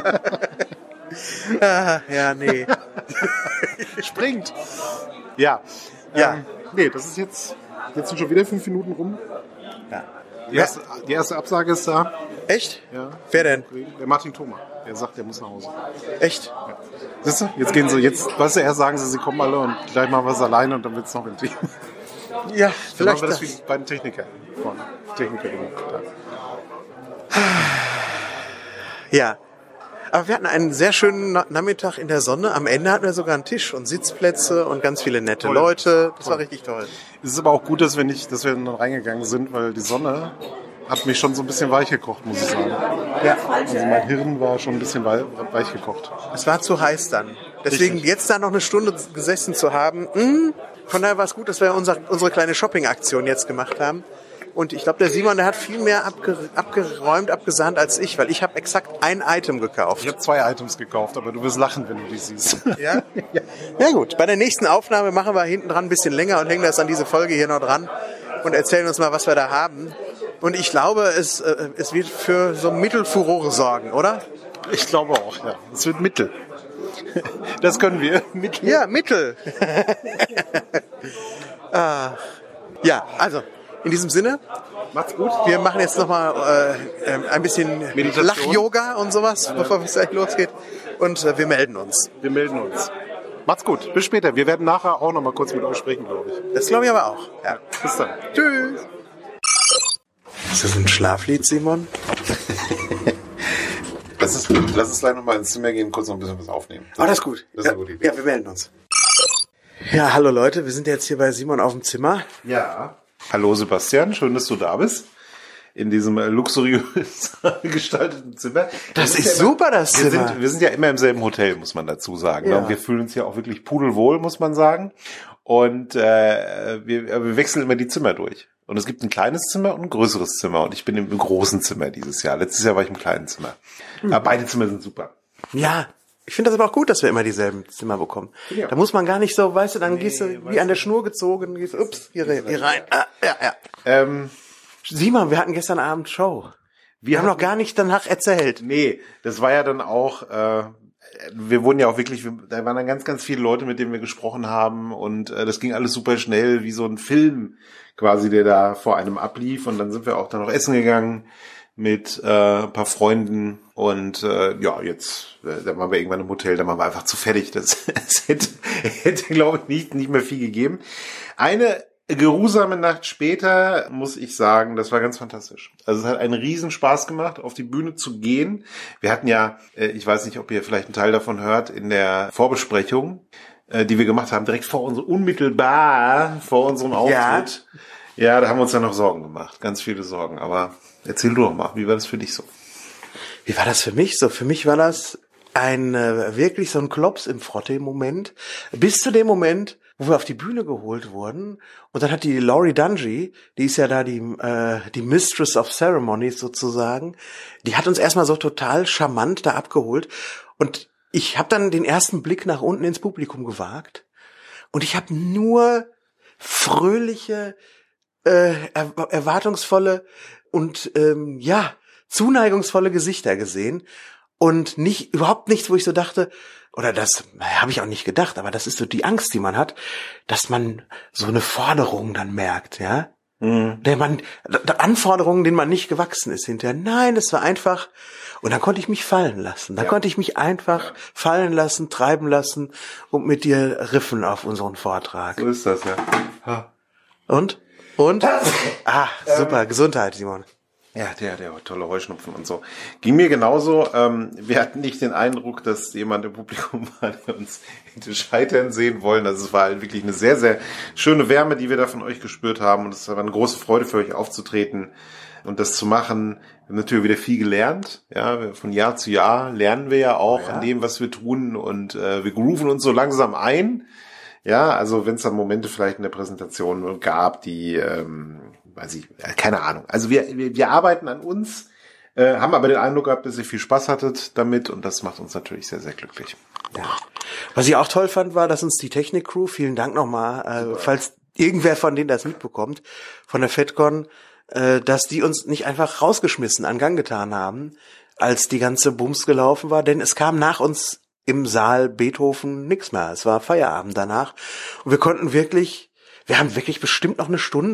ah, ja, nee. Springt. Ja. Ja. Ähm, nee, das ist jetzt, jetzt sind schon wieder fünf Minuten rum. Ja. Die erste, die erste Absage ist da. Echt? Ja. Wer denn? Der Martin Thoma. Der sagt, der muss nach Hause. Echt? Ja. Siehst du, jetzt gehen sie, jetzt, weißt du, erst sagen sie, sie kommen alle und gleich machen wir es alleine und dann wird es noch im Team. Ja, vielleicht Dann machen wir das das. wie die beiden Techniker. Techniker Ja. Aber wir hatten einen sehr schönen Na- Nachmittag in der Sonne. Am Ende hatten wir sogar einen Tisch und Sitzplätze und ganz viele nette Toll. Leute. Das Toll. war richtig toll. Es ist aber auch gut, dass wir nicht, dass wir dann reingegangen sind, weil die Sonne hat mich schon so ein bisschen weich gekocht, muss ich sagen. Ja. Also mein Hirn war schon ein bisschen wei- weich gekocht. Es war zu heiß dann. Deswegen Richtig. jetzt da noch eine Stunde gesessen zu haben. Mh, von daher war es gut, dass wir unser, unsere kleine Shopping-Aktion jetzt gemacht haben. Und ich glaube, der Simon, der hat viel mehr abge, abgeräumt, abgesahnt als ich, weil ich habe exakt ein Item gekauft. Ich habe zwei Items gekauft, aber du wirst lachen, wenn du die siehst. Ja? Ja gut, bei der nächsten Aufnahme machen wir hinten dran ein bisschen länger und hängen das an diese Folge hier noch dran und erzählen uns mal, was wir da haben. Und ich glaube, es, äh, es wird für so Mittelfurore sorgen, oder? Ich glaube auch, ja. Es wird Mittel. Das können wir. Mittel. Ja, Mittel. ah, ja, also, in diesem Sinne, Macht's gut. wir machen jetzt nochmal äh, äh, ein bisschen Meditation. Lach-Yoga und sowas, bevor es gleich losgeht. Und äh, wir melden uns. Wir melden uns. Macht's gut. Bis später. Wir werden nachher auch noch mal kurz mit euch sprechen, glaube ich. Das glaube ich aber auch. Ja. Bis dann. Tschüss. Ist das ein Schlaflied, Simon? Lass uns, lass uns gleich noch mal ins Zimmer gehen, kurz noch ein bisschen was aufnehmen. Oh, das ist gut. Das ist ja, eine gute Idee. ja, wir melden uns. Ja, hallo Leute, wir sind jetzt hier bei Simon auf dem Zimmer. Ja. Hallo Sebastian, schön, dass du da bist. In diesem äh, luxuriös gestalteten Zimmer. Das Wir ist sind ja super, das wir Zimmer. Sind, wir sind ja immer im selben Hotel, muss man dazu sagen. Ja. Und wir fühlen uns ja auch wirklich pudelwohl, muss man sagen. Und äh, wir, wir wechseln immer die Zimmer durch. Und es gibt ein kleines Zimmer und ein größeres Zimmer. Und ich bin im großen Zimmer dieses Jahr. Letztes Jahr war ich im kleinen Zimmer. Hm. Aber beide Zimmer sind super. Ja, ich finde das aber auch gut, dass wir immer dieselben Zimmer bekommen. Ja. Da muss man gar nicht so, weißt du, dann gehst du wie an der Schnur gezogen, gehst, ups, hier, rein- hier rein. Ah, ja, ja. Ähm, Simon, wir hatten gestern Abend Show. Wir haben noch gar nicht danach erzählt. Nee, das war ja dann auch, äh, wir wurden ja auch wirklich, da waren dann ganz, ganz viele Leute, mit denen wir gesprochen haben und äh, das ging alles super schnell, wie so ein Film quasi, der da vor einem ablief und dann sind wir auch dann noch essen gegangen mit äh, ein paar Freunden und äh, ja, jetzt, äh, da waren wir irgendwann im Hotel, da waren wir einfach zu fertig, das, das hätte, hätte glaube ich, nicht, nicht mehr viel gegeben. Eine geruhsame Nacht später, muss ich sagen, das war ganz fantastisch. Also es hat einen riesen Spaß gemacht, auf die Bühne zu gehen. Wir hatten ja, ich weiß nicht, ob ihr vielleicht einen Teil davon hört, in der Vorbesprechung, die wir gemacht haben, direkt vor unserem, unmittelbar vor unserem Auftritt. Ja. ja, da haben wir uns ja noch Sorgen gemacht, ganz viele Sorgen. Aber erzähl du doch mal, wie war das für dich so? Wie war das für mich so? Für mich war das ein äh, wirklich so ein Klops im Frotte-Moment. Bis zu dem Moment, wo wir auf die Bühne geholt wurden. Und dann hat die Laurie Dungy, die ist ja da die äh, die Mistress of Ceremonies sozusagen, die hat uns erstmal so total charmant da abgeholt. Und ich habe dann den ersten Blick nach unten ins Publikum gewagt. Und ich habe nur fröhliche, äh, er erwartungsvolle und ähm, ja, zuneigungsvolle Gesichter gesehen. Und nicht überhaupt nichts, wo ich so dachte, oder das habe ich auch nicht gedacht, aber das ist so die Angst, die man hat, dass man so eine Forderung dann merkt, ja, mhm. der man der Anforderungen, denen man nicht gewachsen ist hinterher. Nein, das war einfach. Und dann konnte ich mich fallen lassen. Dann ja. konnte ich mich einfach fallen lassen, treiben lassen und mit dir riffen auf unseren Vortrag. So ist das, ja. Ha. Und? Und? Ah, super. Ähm. Gesundheit, Simon. Ja, der, der tolle Heuschnupfen und so. Ging mir genauso. Ähm, wir hatten nicht den Eindruck, dass jemand im Publikum war, der uns hätte scheitern sehen wollen. Also es war halt wirklich eine sehr, sehr schöne Wärme, die wir da von euch gespürt haben. Und es war eine große Freude für euch aufzutreten und das zu machen. Wir haben natürlich wieder viel gelernt. Ja, von Jahr zu Jahr lernen wir ja auch ja. an dem, was wir tun. Und äh, wir grooven uns so langsam ein. Ja, also wenn es dann Momente vielleicht in der Präsentation gab, die... Ähm, weiß ich, keine Ahnung. Also wir, wir, wir arbeiten an uns, äh, haben aber den Eindruck gehabt, dass ihr viel Spaß hattet damit und das macht uns natürlich sehr, sehr glücklich. Ja. Was ich auch toll fand, war, dass uns die Technik-Crew, vielen Dank nochmal, äh, falls irgendwer von denen das mitbekommt, von der FedCon, äh, dass die uns nicht einfach rausgeschmissen an Gang getan haben, als die ganze Bums gelaufen war, denn es kam nach uns im Saal Beethoven nix mehr. Es war Feierabend danach und wir konnten wirklich, wir haben wirklich bestimmt noch eine Stunde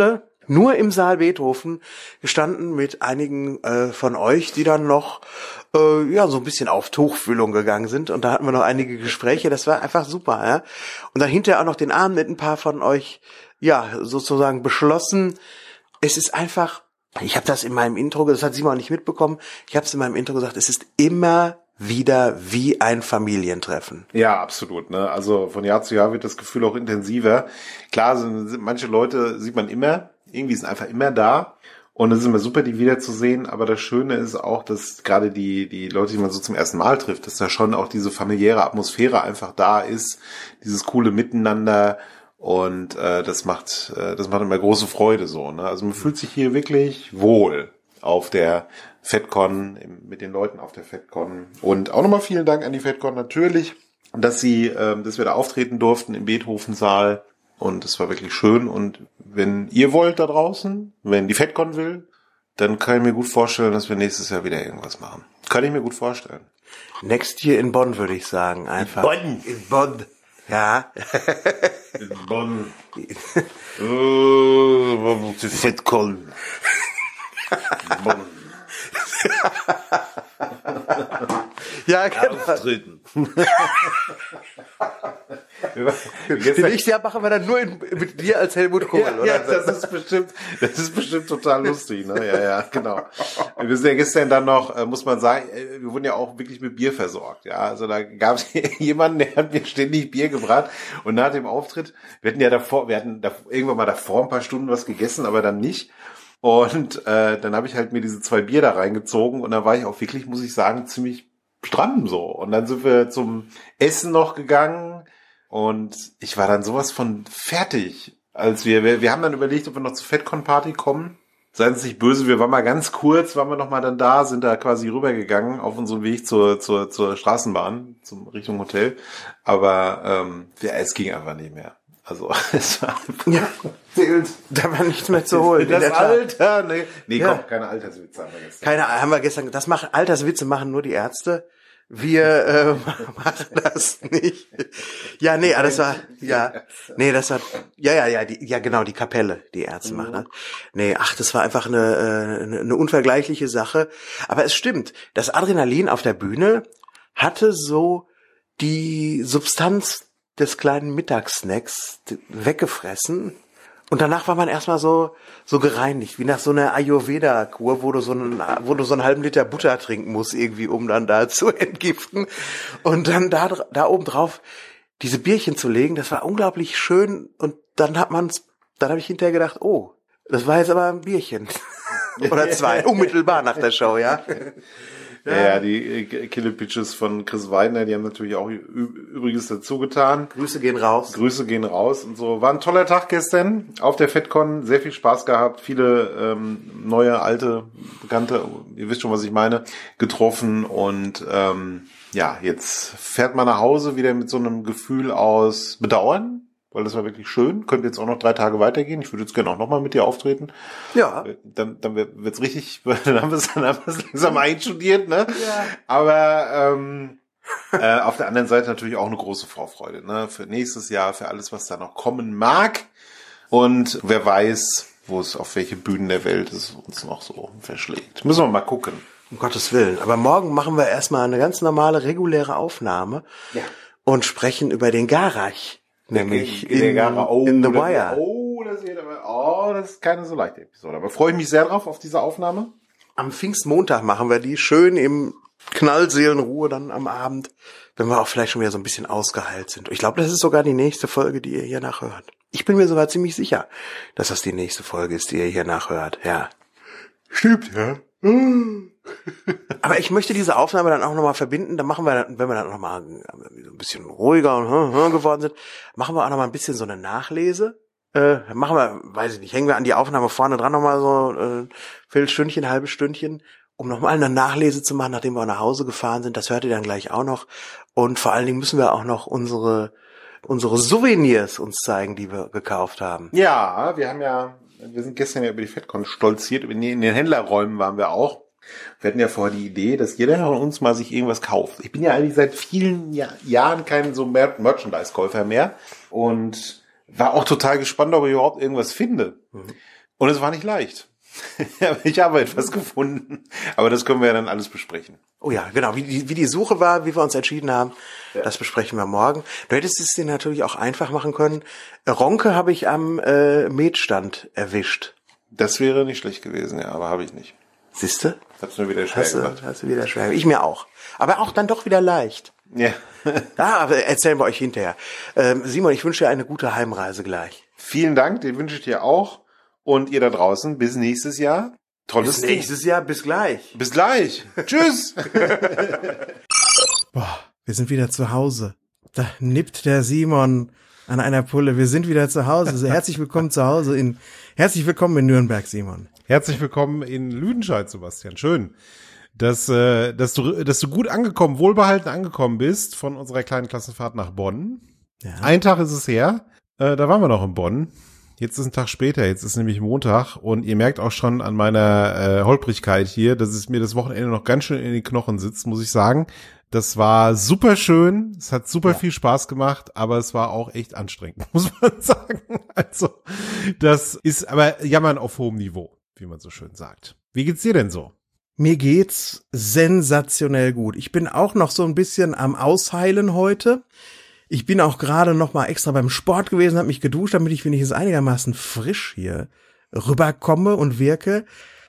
nur im Saal Beethoven gestanden mit einigen äh, von euch, die dann noch äh, ja so ein bisschen auf Tuchfühlung gegangen sind. Und da hatten wir noch einige Gespräche. Das war einfach super. Ja? Und dann hinterher auch noch den Abend mit ein paar von euch ja sozusagen beschlossen. Es ist einfach, ich habe das in meinem Intro, das hat Simon nicht mitbekommen, ich habe es in meinem Intro gesagt, es ist immer wieder wie ein Familientreffen. Ja, absolut. Ne? Also von Jahr zu Jahr wird das Gefühl auch intensiver. Klar, sind, sind manche Leute sieht man immer, irgendwie sind einfach immer da und es ist immer super, die wiederzusehen. Aber das Schöne ist auch, dass gerade die die Leute, die man so zum ersten Mal trifft, dass da schon auch diese familiäre Atmosphäre einfach da ist, dieses coole Miteinander. Und äh, das macht äh, das macht immer große Freude so. Ne? Also man fühlt sich hier wirklich wohl auf der FedCon, mit den Leuten auf der FedCon. Und auch nochmal vielen Dank an die FedCon natürlich, dass sie, äh, dass wir da auftreten durften im Beethoven-Saal. Und es war wirklich schön. Und wenn ihr wollt da draußen, wenn die FedCon will, dann kann ich mir gut vorstellen, dass wir nächstes Jahr wieder irgendwas machen. Kann ich mir gut vorstellen. Next year in Bonn, würde ich sagen, einfach. Bonn. In Bonn. Ja. In Bonn. Oh, die FedCon. Bonn. Ja, genau. Auftreten. Nächstes Jahr machen wir dann nur in, mit dir als Helmut Kohl, ja, oder? Ja, das ist bestimmt, das ist bestimmt total lustig, ne? Ja, ja, genau. Wir sind ja gestern dann noch, muss man sagen, wir wurden ja auch wirklich mit Bier versorgt, ja. Also da gab es jemanden, der hat mir ständig Bier gebracht und nach dem Auftritt, wir hatten ja davor, wir hatten da, irgendwann mal davor ein paar Stunden was gegessen, aber dann nicht. Und äh, dann habe ich halt mir diese zwei Bier da reingezogen und da war ich auch wirklich, muss ich sagen, ziemlich stramm so. Und dann sind wir zum Essen noch gegangen und ich war dann sowas von fertig, als wir, wir, wir haben dann überlegt, ob wir noch zur FedCon-Party kommen. Seien Sie nicht böse, wir waren mal ganz kurz, waren wir noch mal dann da, sind da quasi rübergegangen auf unserem Weg zur zur zur Straßenbahn, zum Richtung Hotel. Aber ähm, ja, es ging einfach nicht mehr. Also es war einfach ja, da war nichts mehr zu holen. Das Alter, nee, nee, ja. Komm, keine Alterswitze haben wir gestern. Keine, haben wir gestern, das machen, Alterswitze machen nur die Ärzte. Wir äh, machen das nicht. Ja, nee, das war, ja, nee, das war, ja, ja, ja, die, ja, genau, die Kapelle, die Ärzte machen das. Nee, ach, das war einfach eine, eine, eine unvergleichliche Sache. Aber es stimmt, das Adrenalin auf der Bühne hatte so die Substanz des kleinen Mittagssnacks weggefressen. Und danach war man erstmal so so gereinigt, wie nach so einer Ayurveda-Kur, wo du so einen, wo du so einen halben Liter Butter trinken musst, irgendwie, um dann da zu entgiften. Und dann da da oben drauf diese Bierchen zu legen, das war unglaublich schön. Und dann hat man's, dann habe ich hinterher gedacht, oh, das war jetzt aber ein Bierchen. Oder zwei, unmittelbar nach der Show, ja. Ja, ja, die Killer Pitches von Chris Weidner, die haben natürlich auch Übriges dazu getan. Grüße gehen raus. Grüße gehen raus und so. War ein toller Tag gestern auf der FedCon, sehr viel Spaß gehabt, viele ähm, neue, alte, Bekannte, ihr wisst schon, was ich meine, getroffen und ähm, ja, jetzt fährt man nach Hause wieder mit so einem Gefühl aus Bedauern, weil das war wirklich schön. Könnte jetzt auch noch drei Tage weitergehen. Ich würde jetzt gerne auch nochmal mit dir auftreten. Ja. Dann, dann wird's richtig, dann haben wir es dann haben wir es langsam einstudiert, ne? Ja. Aber ähm, äh, auf der anderen Seite natürlich auch eine große Vorfreude, ne? Für nächstes Jahr, für alles, was da noch kommen mag. Und wer weiß, wo es auf welche Bühnen der Welt es uns noch so verschlägt. Müssen wir mal gucken. Um Gottes Willen. Aber morgen machen wir erstmal eine ganz normale, reguläre Aufnahme. Ja. Und sprechen über den Garach. Nämlich in, in, oh, in The Wire. Das, oh, das wird aber, oh, das ist keine so leichte Episode. Aber freue ich mich sehr drauf auf diese Aufnahme. Am Pfingstmontag machen wir die schön im Knallseelenruhe dann am Abend, wenn wir auch vielleicht schon wieder so ein bisschen ausgeheilt sind. Ich glaube, das ist sogar die nächste Folge, die ihr hier nachhört. Ich bin mir sogar ziemlich sicher, dass das die nächste Folge ist, die ihr hier nachhört. Ja. Stimmt, ja. Aber ich möchte diese Aufnahme dann auch nochmal verbinden. Dann machen wir, dann, wenn wir dann nochmal so ein bisschen ruhiger und geworden sind, machen wir auch nochmal ein bisschen so eine Nachlese. Äh, machen wir, weiß ich nicht, hängen wir an die Aufnahme vorne dran nochmal so ein äh, Viertelstündchen, ein halbes Stündchen, um nochmal eine Nachlese zu machen, nachdem wir nach Hause gefahren sind. Das hört ihr dann gleich auch noch. Und vor allen Dingen müssen wir auch noch unsere unsere Souvenirs uns zeigen, die wir gekauft haben. Ja, wir haben ja Wir sind gestern ja über die FedCon stolziert. In den Händlerräumen waren wir auch. Wir hatten ja vorher die Idee, dass jeder von uns mal sich irgendwas kauft. Ich bin ja eigentlich seit vielen Jahr, Jahren kein so Merchandise-Käufer mehr und war auch total gespannt, ob ich überhaupt irgendwas finde. Mhm. Und es war nicht leicht. Ich habe etwas gefunden, aber das können wir ja dann alles besprechen. Oh ja, genau, wie die, wie die Suche war, wie wir uns entschieden haben, ja. Das besprechen wir morgen. Du hättest es dir natürlich auch einfach machen können. Ronke habe ich am äh, Metstand erwischt. Das wäre nicht schlecht gewesen, ja, aber habe ich nicht. Siehste? Hab's nur wieder schwer hast gemacht. Du, hast du wieder schwer. Ich mir auch. Aber auch dann doch wieder leicht. Ja. Ja, aber erzählen wir euch hinterher. Ähm, Simon, ich wünsche dir eine gute Heimreise gleich. Vielen Dank, den wünsche ich dir auch. Und ihr da draußen, bis nächstes Jahr. Tolles Bis nächstes Jahr, bis gleich. Bis gleich. Tschüss. Boah, wir sind wieder zu Hause. Da nippt der Simon an einer Pulle. Wir sind wieder zu Hause. Also herzlich willkommen zu Hause in, herzlich willkommen in Nürnberg, Simon. Herzlich willkommen in Lüdenscheid, Sebastian. Schön, dass, äh, dass du, dass du gut angekommen, wohlbehalten angekommen bist von unserer kleinen Klassenfahrt nach Bonn. Ja. Ein Tag ist es her. Äh, da waren wir noch in Bonn. Jetzt ist ein Tag später, jetzt ist nämlich Montag und ihr merkt auch schon an meiner äh, Holprigkeit hier, dass es mir das Wochenende noch ganz schön in den Knochen sitzt, muss ich sagen. Das war super schön, es hat super ja. viel Spaß gemacht, aber es war auch echt anstrengend, muss man sagen. Also das ist aber Jammern auf hohem Niveau, wie man so schön sagt. Wie geht's dir denn so? Mir geht's sensationell gut. Ich bin auch noch so ein bisschen am Ausheilen heute. Ich bin auch gerade noch mal extra beim Sport gewesen, habe mich geduscht, damit ich wenigstens einigermaßen frisch hier rüberkomme und wirke.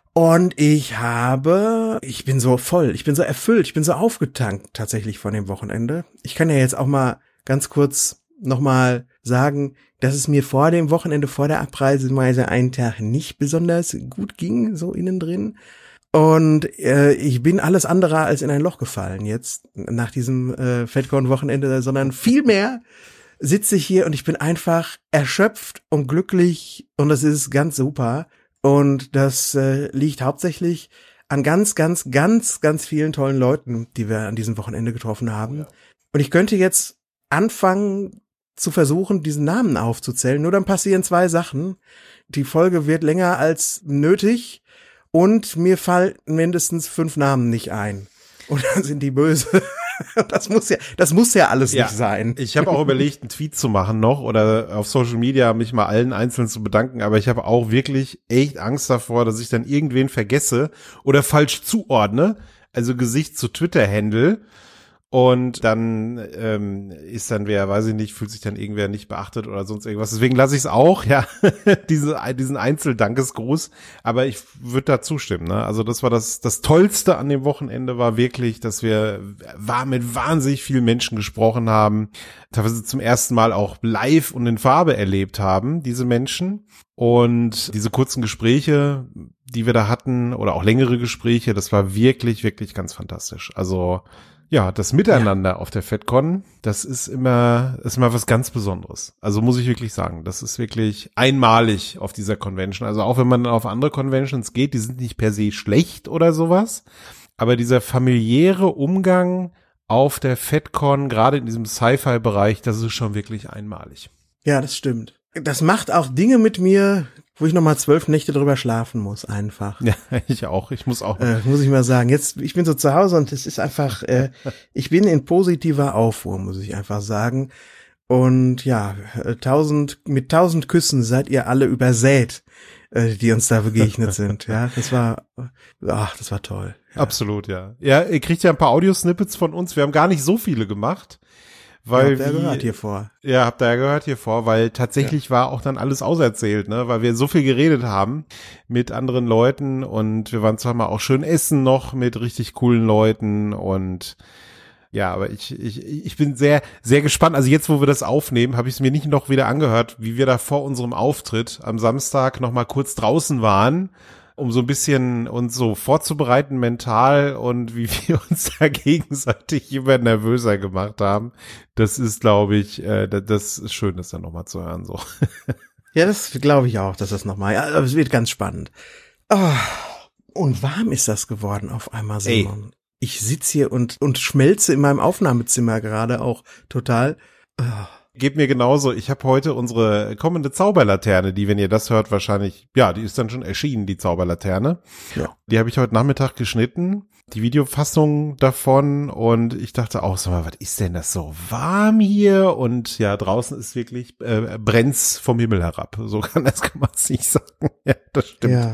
Und ich habe, ich bin so voll, ich bin so erfüllt, ich bin so aufgetankt tatsächlich von dem Wochenende. Ich kann ja jetzt auch mal ganz kurz noch mal sagen, dass es mir vor dem Wochenende, vor der Abreise mal einen Tag nicht besonders gut ging, so innen drin. Und äh, ich bin alles andere als in ein Loch gefallen jetzt nach diesem äh, Fettkorn-Wochenende, sondern vielmehr sitze ich hier und ich bin einfach erschöpft und glücklich und das ist ganz super. Und das äh, liegt hauptsächlich an ganz, ganz, ganz, ganz vielen tollen Leuten, die wir an diesem Wochenende getroffen haben. Und ich könnte jetzt anfangen zu versuchen, diesen Namen aufzuzählen, nur dann passieren zwei Sachen. Die Folge wird länger als nötig. Und mir fallen mindestens fünf Namen nicht ein. Und dann sind die böse. Das muss ja, das muss ja alles ja, nicht sein. Ich habe auch überlegt, einen Tweet zu machen noch oder auf Social Media mich mal allen einzeln zu bedanken. Aber ich habe auch wirklich echt Angst davor, dass ich dann irgendwen vergesse oder falsch zuordne. Also Gesicht zu Twitter-Handle. Und dann ähm, ist dann wer, weiß ich nicht, fühlt sich dann irgendwer nicht beachtet oder sonst irgendwas. Deswegen lasse ich es auch, ja, diese, diesen Einzeldankesgruß. Aber ich würde da zustimmen, ne? Also das war das, das Tollste an dem Wochenende war wirklich, dass wir war mit wahnsinnig vielen Menschen gesprochen haben, teilweise zum ersten Mal auch live und in Farbe erlebt haben, diese Menschen. Und diese kurzen Gespräche, die wir da hatten, oder auch längere Gespräche, das war wirklich, wirklich ganz fantastisch. Also ja, das Miteinander ja. auf der FedCon, das ist immer, ist immer was ganz Besonderes. Also muss ich wirklich sagen, das ist wirklich einmalig auf dieser Convention. Also auch wenn man auf andere Conventions geht, die sind nicht per se schlecht oder sowas, aber dieser familiäre Umgang auf der FedCon, gerade in diesem Sci-Fi-Bereich, das ist schon wirklich einmalig. Ja, das stimmt. Das macht auch Dinge mit mir, wo ich noch mal zwölf Nächte drüber schlafen muss, einfach. Ja, ich auch. Ich muss auch. Äh, muss ich mal sagen. Jetzt, ich bin so zu Hause und es ist einfach, äh, ich bin in positiver Aufruhr, muss ich einfach sagen. Und ja, tausend, mit tausend Küssen seid ihr alle übersät, äh, die uns da begegnet sind. Ja, das war, ach, das war toll. Ja. Absolut, ja. Ja, ihr kriegt ja ein paar Audiosnippets von uns. Wir haben gar nicht so viele gemacht. Weil ja, habt ihr gehört hier vor. Ja, habt ihr ja gehört hier vor, weil tatsächlich ja. war auch dann alles auserzählt, ne, weil wir so viel geredet haben mit anderen Leuten und wir waren zweimal auch schön essen noch mit richtig coolen Leuten und ja, aber ich ich ich bin sehr sehr gespannt. Also jetzt, wo wir das aufnehmen, habe ich es mir nicht noch wieder angehört, wie wir da vor unserem Auftritt am Samstag noch mal kurz draußen waren, um so ein bisschen uns so vorzubereiten mental und wie wir uns da gegenseitig immer nervöser gemacht haben. Das ist, glaube ich, äh, das ist schön, das dann nochmal zu hören. So. Ja, das glaube ich auch, dass das nochmal, ja, aber es wird ganz spannend. Oh, und warm ist das geworden auf einmal, Simon. Ey. Ich sitze hier und und schmelze in meinem Aufnahmezimmer gerade auch total. Oh. Geht mir genauso. Ich habe heute unsere kommende Zauberlaterne, die, wenn ihr das hört, wahrscheinlich, ja, die ist dann schon erschienen, die Zauberlaterne. Ja. Die habe ich heute Nachmittag geschnitten die Videofassung davon und ich dachte auch, sag mal, was ist denn das so warm hier? Und ja, draußen ist wirklich, äh, brennt's vom Himmel herab. So kann das, kann man es nicht sagen. Ja, das stimmt. Ja.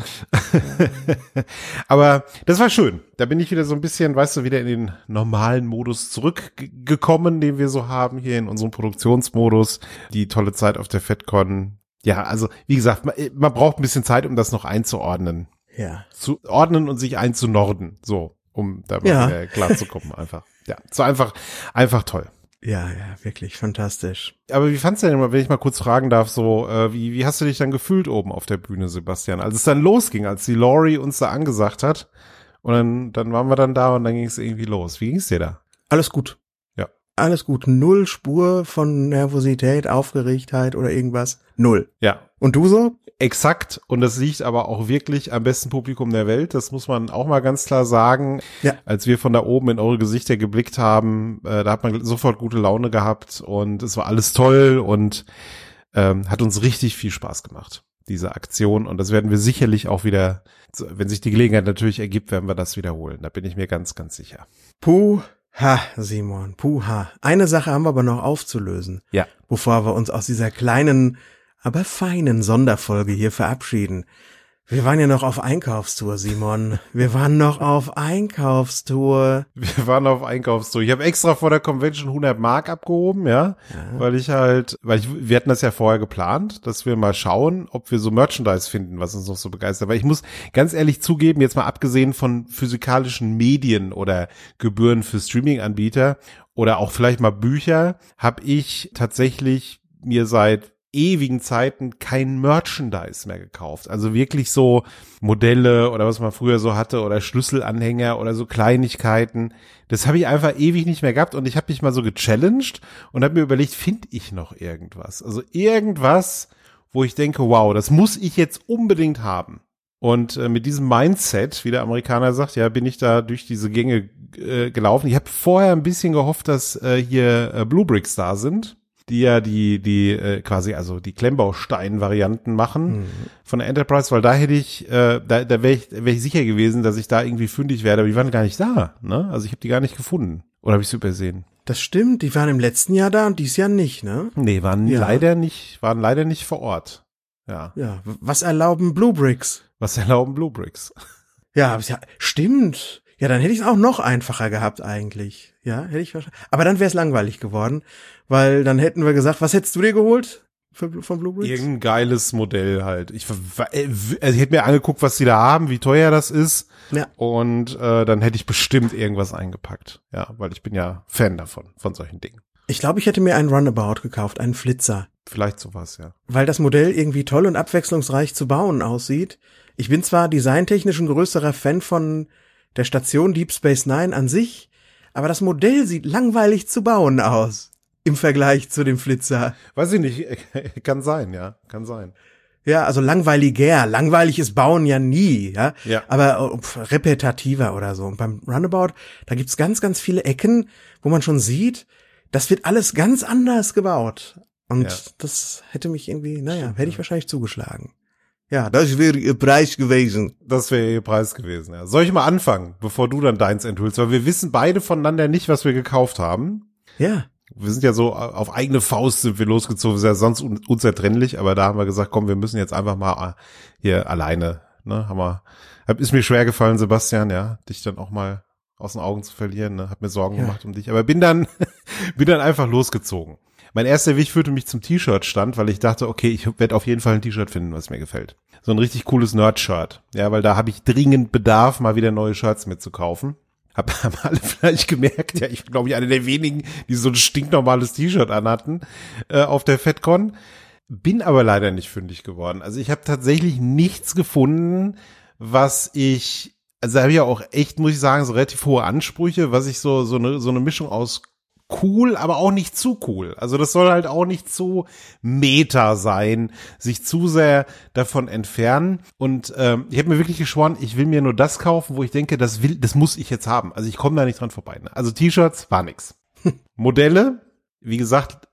Aber das war schön. Da bin ich wieder so ein bisschen, weißt du, wieder in den normalen Modus zurückgekommen, den wir so haben hier in unserem Produktionsmodus. Die tolle Zeit auf der FedCon. Ja, also wie gesagt, man, man braucht ein bisschen Zeit, um das noch einzuordnen. Ja. Zu ordnen und sich einzunorden. So, um da mal Ja. wieder klar zu kommen einfach. Ja, so einfach, einfach toll. Ja, ja, wirklich fantastisch. Aber wie fandst du denn, wenn ich mal kurz fragen darf, so, äh, wie, wie hast du dich dann gefühlt oben auf der Bühne, Sebastian? Als es dann losging, als die Laurie uns da angesagt hat und dann, dann waren wir dann da und dann ging es irgendwie los. Wie ging es dir da? Alles gut. Ja. Alles gut. Null Spur von Nervosität, Aufgeregtheit oder irgendwas. Null. Ja. Und du so? Exakt. Und das liegt aber auch wirklich am besten Publikum der Welt. Das muss man auch mal ganz klar sagen. Ja. Als wir von da oben in eure Gesichter geblickt haben, äh, da hat man sofort gute Laune gehabt und es war alles toll und ähm, hat uns richtig viel Spaß gemacht, diese Aktion. Und das werden wir sicherlich auch wieder, wenn sich die Gelegenheit natürlich ergibt, werden wir das wiederholen. Da bin ich mir ganz, ganz sicher. Puh. Ha, Simon, puha. Eine Sache haben wir aber noch aufzulösen. Ja. Bevor wir uns aus dieser kleinen, aber feinen Sonderfolge hier verabschieden. Wir waren ja noch auf Einkaufstour, Simon. Wir waren noch auf Einkaufstour. Wir waren auf Einkaufstour. Ich habe extra vor der Convention hundert Mark abgehoben, ja, ja, weil ich halt, weil ich, wir hatten das ja vorher geplant, dass wir mal schauen, ob wir so Merchandise finden, was uns noch so begeistert. Weil ich muss ganz ehrlich zugeben, jetzt mal abgesehen von physikalischen Medien oder Gebühren für Streaming-Anbieter oder auch vielleicht mal Bücher, habe ich tatsächlich mir seit ewigen Zeiten kein Merchandise mehr gekauft. Also wirklich so Modelle oder was man früher so hatte oder Schlüsselanhänger oder so Kleinigkeiten. Das habe ich einfach ewig nicht mehr gehabt und ich habe mich mal so gechallenged und habe mir überlegt, finde ich noch irgendwas? Also irgendwas, wo ich denke, wow, das muss ich jetzt unbedingt haben. Und äh, mit diesem Mindset, wie der Amerikaner sagt, ja, bin ich da durch diese Gänge äh, gelaufen. Ich habe vorher ein bisschen gehofft, dass äh, hier äh, Blue Bricks da sind, die ja die die äh, quasi also die Klemmbaustein-Varianten machen mhm. von der Enterprise, weil da hätte ich äh, da da wäre ich wäre ich sicher gewesen, dass ich da irgendwie fündig werde, aber die waren gar nicht da, ne? Also ich habe die gar nicht gefunden oder habe ich sie übersehen? Das stimmt, die waren im letzten Jahr da und dieses Jahr nicht, ne? Nee, waren ja. leider nicht waren leider nicht vor Ort. Ja. Ja, was erlauben Blue Bricks? Was erlauben Blue Bricks? Ja, ja, stimmt. Ja, dann hätte ich es auch noch einfacher gehabt eigentlich. Ja, hätte ich wahrscheinlich. Aber dann wäre es langweilig geworden, weil dann hätten wir gesagt, was hättest du dir geholt für, von Blue Bricks? Irgendein geiles Modell halt. Ich, also ich hätte mir angeguckt, was die da haben, wie teuer das ist. Ja. Und äh, dann hätte ich bestimmt irgendwas eingepackt. Ja, weil ich bin ja Fan davon, von solchen Dingen. Ich glaube, ich hätte mir einen Runabout gekauft, einen Flitzer. Vielleicht sowas, ja. Weil das Modell irgendwie toll und abwechslungsreich zu bauen aussieht. Ich bin zwar designtechnisch ein größerer Fan von der Station Deep Space Nine an sich, aber das Modell sieht langweilig zu bauen aus im Vergleich zu dem Flitzer. Weiß ich nicht, kann sein, ja, kann sein. Ja, also langweiliger, langweilig ist Bauen ja nie, ja, ja. aber pf, repetitiver oder so. Und beim Runabout, da gibt's ganz, ganz viele Ecken, wo man schon sieht, das wird alles ganz anders gebaut. Und ja. das hätte mich irgendwie, naja, hätte ich wahrscheinlich zugeschlagen. Ja, das wäre ihr Preis gewesen. Das wäre ihr Preis gewesen, ja. Soll ich mal anfangen, bevor du dann deins enthüllst? Weil wir wissen beide voneinander nicht, was wir gekauft haben. Ja. Wir sind ja so, auf eigene Faust sind wir losgezogen, wir sind ja sonst un- unzertrennlich, aber da haben wir gesagt, komm, wir müssen jetzt einfach mal hier alleine, ne, haben wir, ist mir schwer gefallen, Sebastian, ja, dich dann auch mal aus den Augen zu verlieren, ne, hat mir Sorgen ja. gemacht um dich, aber bin dann, bin dann einfach losgezogen. Mein erster Weg führte mich zum T-Shirt-Stand, weil ich dachte, okay, ich werde auf jeden Fall ein T-Shirt finden, was mir gefällt. So ein richtig cooles Nerd-Shirt. Ja, weil da habe ich dringend Bedarf, mal wieder neue Shirts mitzukaufen. Hab, haben alle vielleicht gemerkt, ja, ich bin, glaube ich, einer der wenigen, die so ein stinknormales T-Shirt anhatten äh, auf der FedCon. Bin aber leider nicht fündig geworden. Also ich habe tatsächlich nichts gefunden, was ich, also da habe ich ja auch echt, muss ich sagen, so relativ hohe Ansprüche, was ich so so eine so eine Mischung aus cool, aber auch nicht zu cool. Also das soll halt auch nicht zu Meta sein, sich zu sehr davon entfernen. Und ähm, ich habe mir wirklich geschworen, ich will mir nur das kaufen, wo ich denke, das will, das muss ich jetzt haben. Also ich komme da nicht dran vorbei. Ne? Also T-Shirts war nix. Modelle, wie gesagt,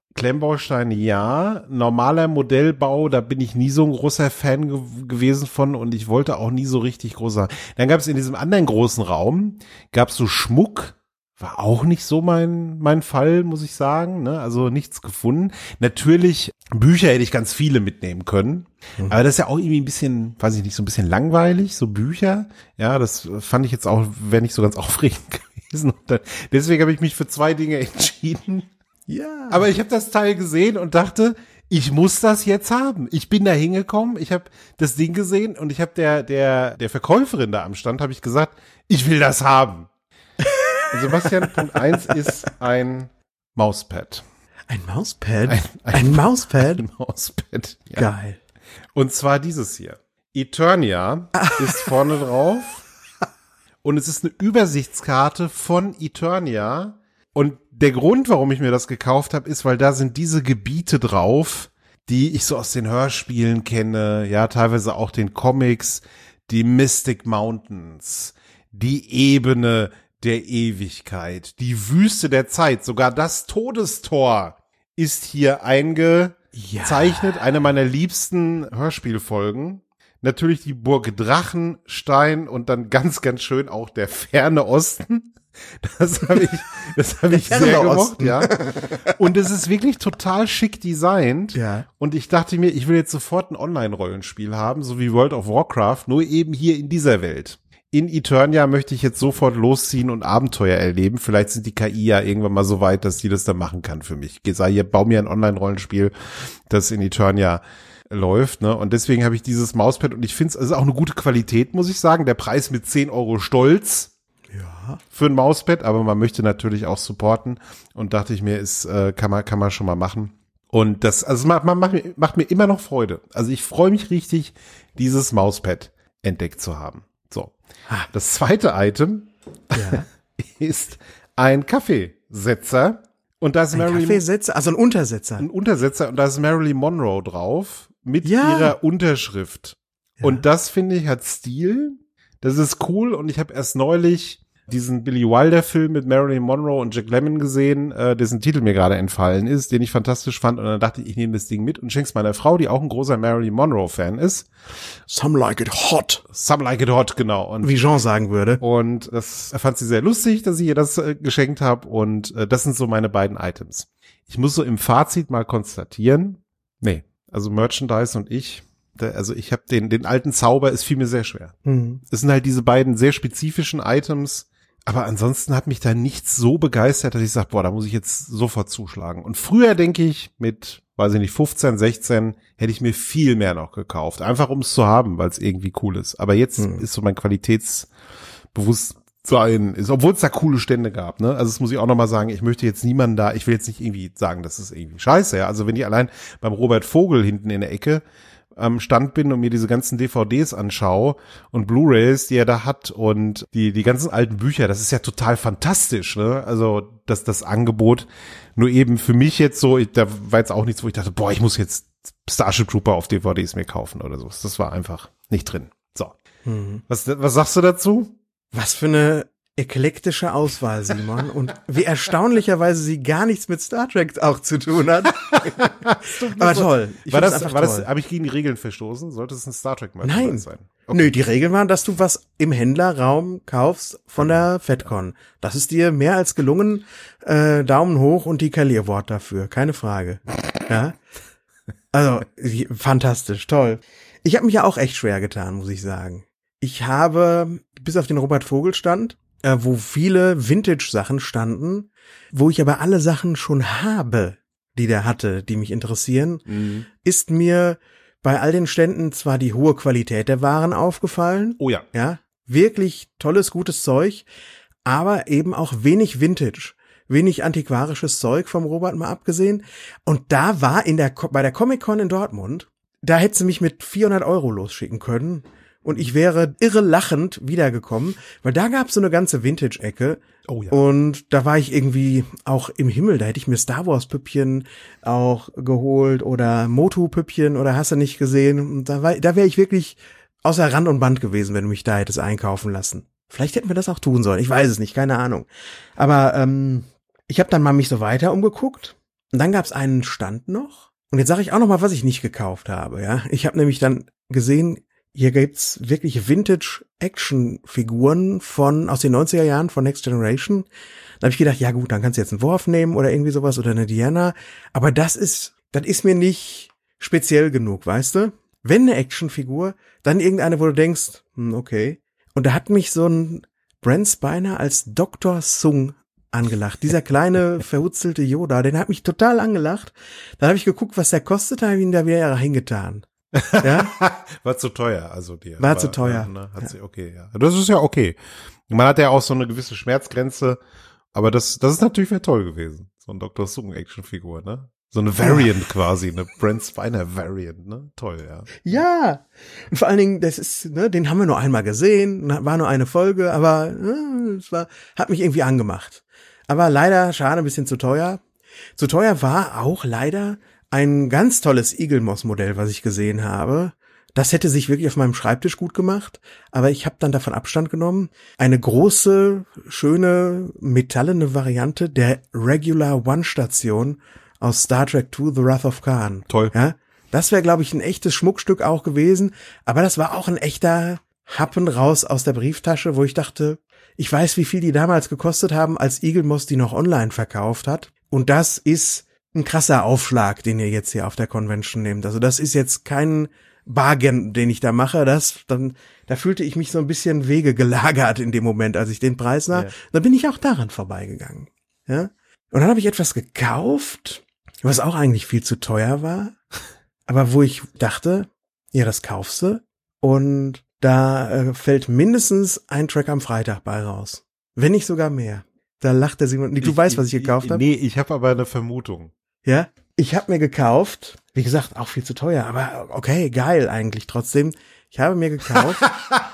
Klemmbausteine ja, normaler Modellbau, da bin ich nie so ein großer Fan ge- gewesen von und ich wollte auch nie so richtig großer. Dann gab es in diesem anderen großen Raum, gab es so Schmuck, war auch nicht so mein mein Fall, muss ich sagen, ne? Also nichts gefunden. Natürlich, Bücher hätte ich ganz viele mitnehmen können, mhm. aber das ist ja auch irgendwie ein bisschen, weiß ich nicht, so ein bisschen langweilig, so Bücher. Ja, das fand ich jetzt auch, wäre nicht so ganz aufregend gewesen. Und dann, deswegen habe ich mich für zwei Dinge entschieden. Ja. Aber ich habe das Teil gesehen und dachte, ich muss das jetzt haben. Ich bin da hingekommen, ich habe das Ding gesehen und ich habe der der der Verkäuferin da am Stand habe ich gesagt, ich will das haben. Und Sebastian, Punkt eins ist ein Mauspad. Ein Mauspad? Ein, ein, ein Mauspad? Ein Mauspad. Ja. Geil. Und zwar dieses hier. Eternia ist vorne drauf und es ist eine Übersichtskarte von Eternia. Und der Grund, warum ich mir das gekauft habe, ist, weil da sind diese Gebiete drauf, die ich so aus den Hörspielen kenne, ja, teilweise auch den Comics, die Mystic Mountains, die Ebene der Ewigkeit, die Wüste der Zeit, sogar das Todestor ist hier eingezeichnet, ja. Eine meiner liebsten Hörspielfolgen. Natürlich die Burg Drachenstein und dann ganz, ganz schön auch der ferne Osten. Das habe ich, das habe ich sehr gemocht, ja. Und es ist wirklich total schick designt. Ja. Und ich dachte mir, ich will jetzt sofort ein Online-Rollenspiel haben, so wie World of Warcraft, nur eben hier in dieser Welt. In Eternia möchte ich jetzt sofort losziehen und Abenteuer erleben. Vielleicht sind die K I ja irgendwann mal so weit, dass die das dann machen kann für mich. Ich sage hier, bau mir ein Online-Rollenspiel, das in Eternia läuft, ne? Und deswegen habe ich dieses Mauspad und ich finde es also auch eine gute Qualität, muss ich sagen. Der Preis mit zehn Euro stolz. Ja. Für ein Mauspad, aber man möchte natürlich auch supporten und dachte ich mir, ist, äh, kann man, kann man schon mal machen. Und das, also macht, macht, mir, macht mir immer noch Freude. Also ich freue mich richtig, dieses Mauspad entdeckt zu haben. So. Das zweite Item ja. ist ein Kaffeesetzer. Und da ist ein Marilyn, Kaffeesetzer, also ein Untersetzer. Ein Untersetzer und da ist Marilyn Monroe drauf mit ja. ihrer Unterschrift. Ja. Und das finde ich hat Stil. Das ist cool und ich habe erst neulich diesen Billy Wilder Film mit Marilyn Monroe und Jack Lemmon gesehen, äh, dessen Titel mir gerade entfallen ist, den ich fantastisch fand und dann dachte ich, ich nehme das Ding mit und schenk's meiner Frau, die auch ein großer Marilyn Monroe Fan ist. Some like it hot. Some like it hot, genau. Und wie Jean sagen würde. Und das fand sie sehr lustig, dass ich ihr das äh, geschenkt habe und äh, das sind so meine beiden Items. Ich muss so im Fazit mal konstatieren, nee, also Merchandise und ich, der, also ich habe den den alten Zauber, es fiel mir sehr schwer. Mhm. Es sind halt diese beiden sehr spezifischen Items, aber ansonsten hat mich da nichts so begeistert, dass ich sage, boah, da muss ich jetzt sofort zuschlagen. Und früher, denke ich, mit, weiß ich nicht, fünfzehn, sechzehn, hätte ich mir viel mehr noch gekauft. Einfach um es zu haben, weil es irgendwie cool ist. Aber jetzt hm. ist so mein Qualitätsbewusstsein, ist, obwohl es da coole Stände gab, ne? Also das muss ich auch nochmal sagen, ich möchte jetzt niemanden da, ich will jetzt nicht irgendwie sagen, das ist irgendwie scheiße, ja. Also wenn ich allein beim Robert Vogel hinten in der Ecke am Stand bin und mir diese ganzen D V Ds anschaue und Blu-rays, die er da hat und die die ganzen alten Bücher, das ist ja total fantastisch, ne? Also das das Angebot, nur eben für mich jetzt so, ich, da war jetzt auch nichts, wo ich dachte, boah, ich muss jetzt Starship Trooper auf D V Ds mir kaufen oder so. Das war einfach nicht drin. So. Mhm. Was was sagst du dazu? Was für eine eklektische Auswahl, Simon. Und wie erstaunlicherweise sie gar nichts mit Star Trek auch zu tun hat. Aber toll. Ich war das, war das, habe ich gegen die Regeln verstoßen? Sollte es ein Star Trek Nein. sein? Okay. Nö, die Regeln waren, dass du was im Händlerraum kaufst von der FedCon. Das ist dir mehr als gelungen. Äh, Daumen hoch und die Kalierwort dafür. Keine Frage. Ja. Also, fantastisch, toll. Ich habe mich ja auch echt schwer getan, muss ich sagen. Ich habe, bis auf den Robert Vogel stand, äh, wo viele Vintage-Sachen standen, wo ich aber alle Sachen schon habe, die der hatte, die mich interessieren, mhm. ist mir bei all den Ständen zwar die hohe Qualität der Waren aufgefallen. Oh ja. Ja, wirklich tolles, gutes Zeug, aber eben auch wenig Vintage. Wenig antiquarisches Zeug vom Robert mal abgesehen. Und da war in der, bei der Comic-Con in Dortmund, da hätte sie mich mit vierhundert Euro losschicken können. Und ich wäre irre lachend wiedergekommen, weil da gab es so eine ganze Vintage-Ecke. Oh ja. Und da war ich irgendwie auch im Himmel. Da hätte ich mir Star Wars-Püppchen auch geholt oder Motu-Püppchen oder hast du nicht gesehen. Und da war, da wäre ich wirklich außer Rand und Band gewesen, wenn du mich da hättest einkaufen lassen. Vielleicht hätten wir das auch tun sollen. Ich weiß es nicht, keine Ahnung. Aber ähm, ich habe dann mal mich so weiter umgeguckt Und dann gab's einen Stand noch. Und jetzt sage ich auch noch mal, was ich nicht gekauft habe. Ja, ich habe nämlich dann gesehen, hier gibt's wirklich Vintage-Action-Figuren von aus den neunziger Jahren von Next Generation. Da habe ich gedacht, ja gut, dann kannst du jetzt einen Worf nehmen oder irgendwie sowas oder eine Diana. Aber das ist, das ist mir nicht speziell genug, weißt du? Wenn eine Actionfigur, dann irgendeine, wo du denkst, hm, okay. Und da hat mich so ein Brent Spiner als Doktor Sung angelacht. Dieser kleine, verhutzelte Yoda, den hat mich total angelacht. Dann habe ich geguckt, was der kostet, habe ich ihn da wieder reingetan. Ja? War zu teuer, also dir. War, war zu teuer. Äh, ne, hat ja. sie, okay, ja. Das ist ja okay. Man hat ja auch so eine gewisse Schmerzgrenze, aber das, das ist natürlich wär toll gewesen. So ein Doktor Sung Actionfigur, ne? So eine Variant quasi, eine Brent Spiner Variant, ne? Toll, ja. Ja. Und vor allen Dingen, das ist, ne, den haben wir nur einmal gesehen, war nur eine Folge, aber äh, es war, hat mich irgendwie angemacht. Aber leider, schade, ein bisschen zu teuer. Zu teuer war auch leider ein ganz tolles Eaglemoss-Modell, was ich gesehen habe. Das hätte sich wirklich auf meinem Schreibtisch gut gemacht, aber ich habe dann davon Abstand genommen. Eine große, schöne, metallene Variante der Regular One-Station aus Star Trek zwei, The Wrath of Khan. Toll. Ja, das wäre, glaube ich, ein echtes Schmuckstück auch gewesen, aber das war auch ein echter Happen raus aus der Brieftasche, wo ich dachte, ich weiß, wie viel die damals gekostet haben, als Eaglemoss die noch online verkauft hat. Und das ist ein krasser Aufschlag, den ihr jetzt hier auf der Convention nehmt. Also das ist jetzt kein Bargain, den ich da mache. Das, dann, da fühlte ich mich so ein bisschen Wege gelagert in dem Moment, als ich den Preis sah. Ja. Dann bin ich auch daran vorbeigegangen. Ja. Und dann habe ich etwas gekauft, was auch eigentlich viel zu teuer war, aber wo ich dachte, ja, das kaufst du und da äh, fällt mindestens ein Track am Freitag bei raus. Wenn nicht sogar mehr. Da lacht der Simon. Du ich, weißt, was ich gekauft habe? Nee, ich habe aber eine Vermutung. Ja? Ich habe mir gekauft, wie gesagt, auch viel zu teuer, aber okay, geil eigentlich trotzdem. Ich habe mir gekauft.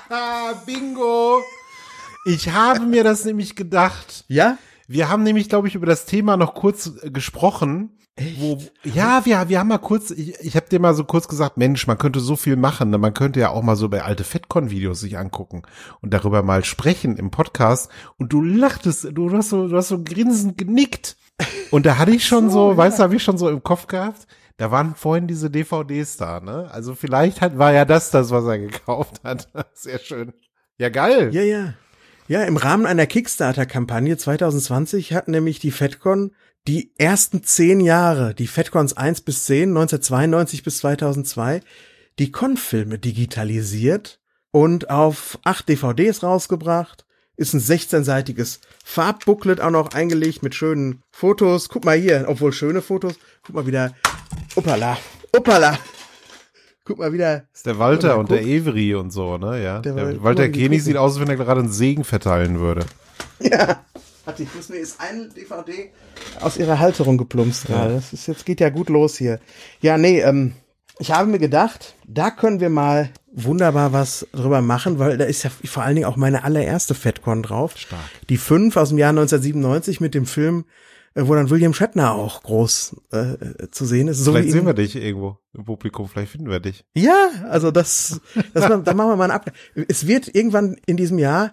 Bingo! Ich habe mir das nämlich gedacht. Ja? Wir haben nämlich, glaube ich, über das Thema noch kurz äh, gesprochen. Wo, ja, wir, wir haben mal kurz, ich, ich habe dir mal so kurz gesagt, Mensch, man könnte so viel machen, man könnte ja auch mal so bei alte FedCon-Videos sich angucken und darüber mal sprechen im Podcast und du lachtest, du hast so, du hast so grinsend genickt und da hatte ich schon so, so ja. weißt du, habe ich schon so im Kopf gehabt, da waren vorhin diese D V Ds da, ne, also vielleicht hat, war ja das das, was er gekauft hat, sehr schön, ja geil. Ja, ja, ja, im Rahmen einer Kickstarter-Kampagne zwanzig zwanzig hat nämlich die FedCon die ersten zehn Jahre, die FedCons eins bis zehn, neunzehnhundertzweiundneunzig bis zweitausendzwei, die Con-Filme digitalisiert und auf acht D V Ds rausgebracht. Ist ein sechzehnseitiges Farbbooklet auch noch eingelegt mit schönen Fotos. Guck mal hier, obwohl schöne Fotos. Guck mal wieder. Uppala, uppala. Guck mal wieder. Das ist der Walter und der Avery und so, ne? Ja. Der, der Walter Koenig sieht aus, als wenn er gerade einen Segen verteilen würde. Ja. Warte, ich muss mir jetzt eine D V D aus ihrer Halterung geplumpst gerade. Das ist, jetzt geht ja gut los hier. Ja, nee, ähm, ich habe mir gedacht, da können wir mal wunderbar was drüber machen, weil da ist ja vor allen Dingen auch meine allererste FedCon drauf. Stark. Die fünf aus dem Jahr neunzehnhundertsiebenundneunzig mit dem Film, äh, wo dann William Shatner auch groß äh, zu sehen ist. So vielleicht sehen wir dich irgendwo im Publikum, vielleicht finden wir dich. Ja, also das, das da machen wir mal einen Ab. Es wird irgendwann in diesem Jahr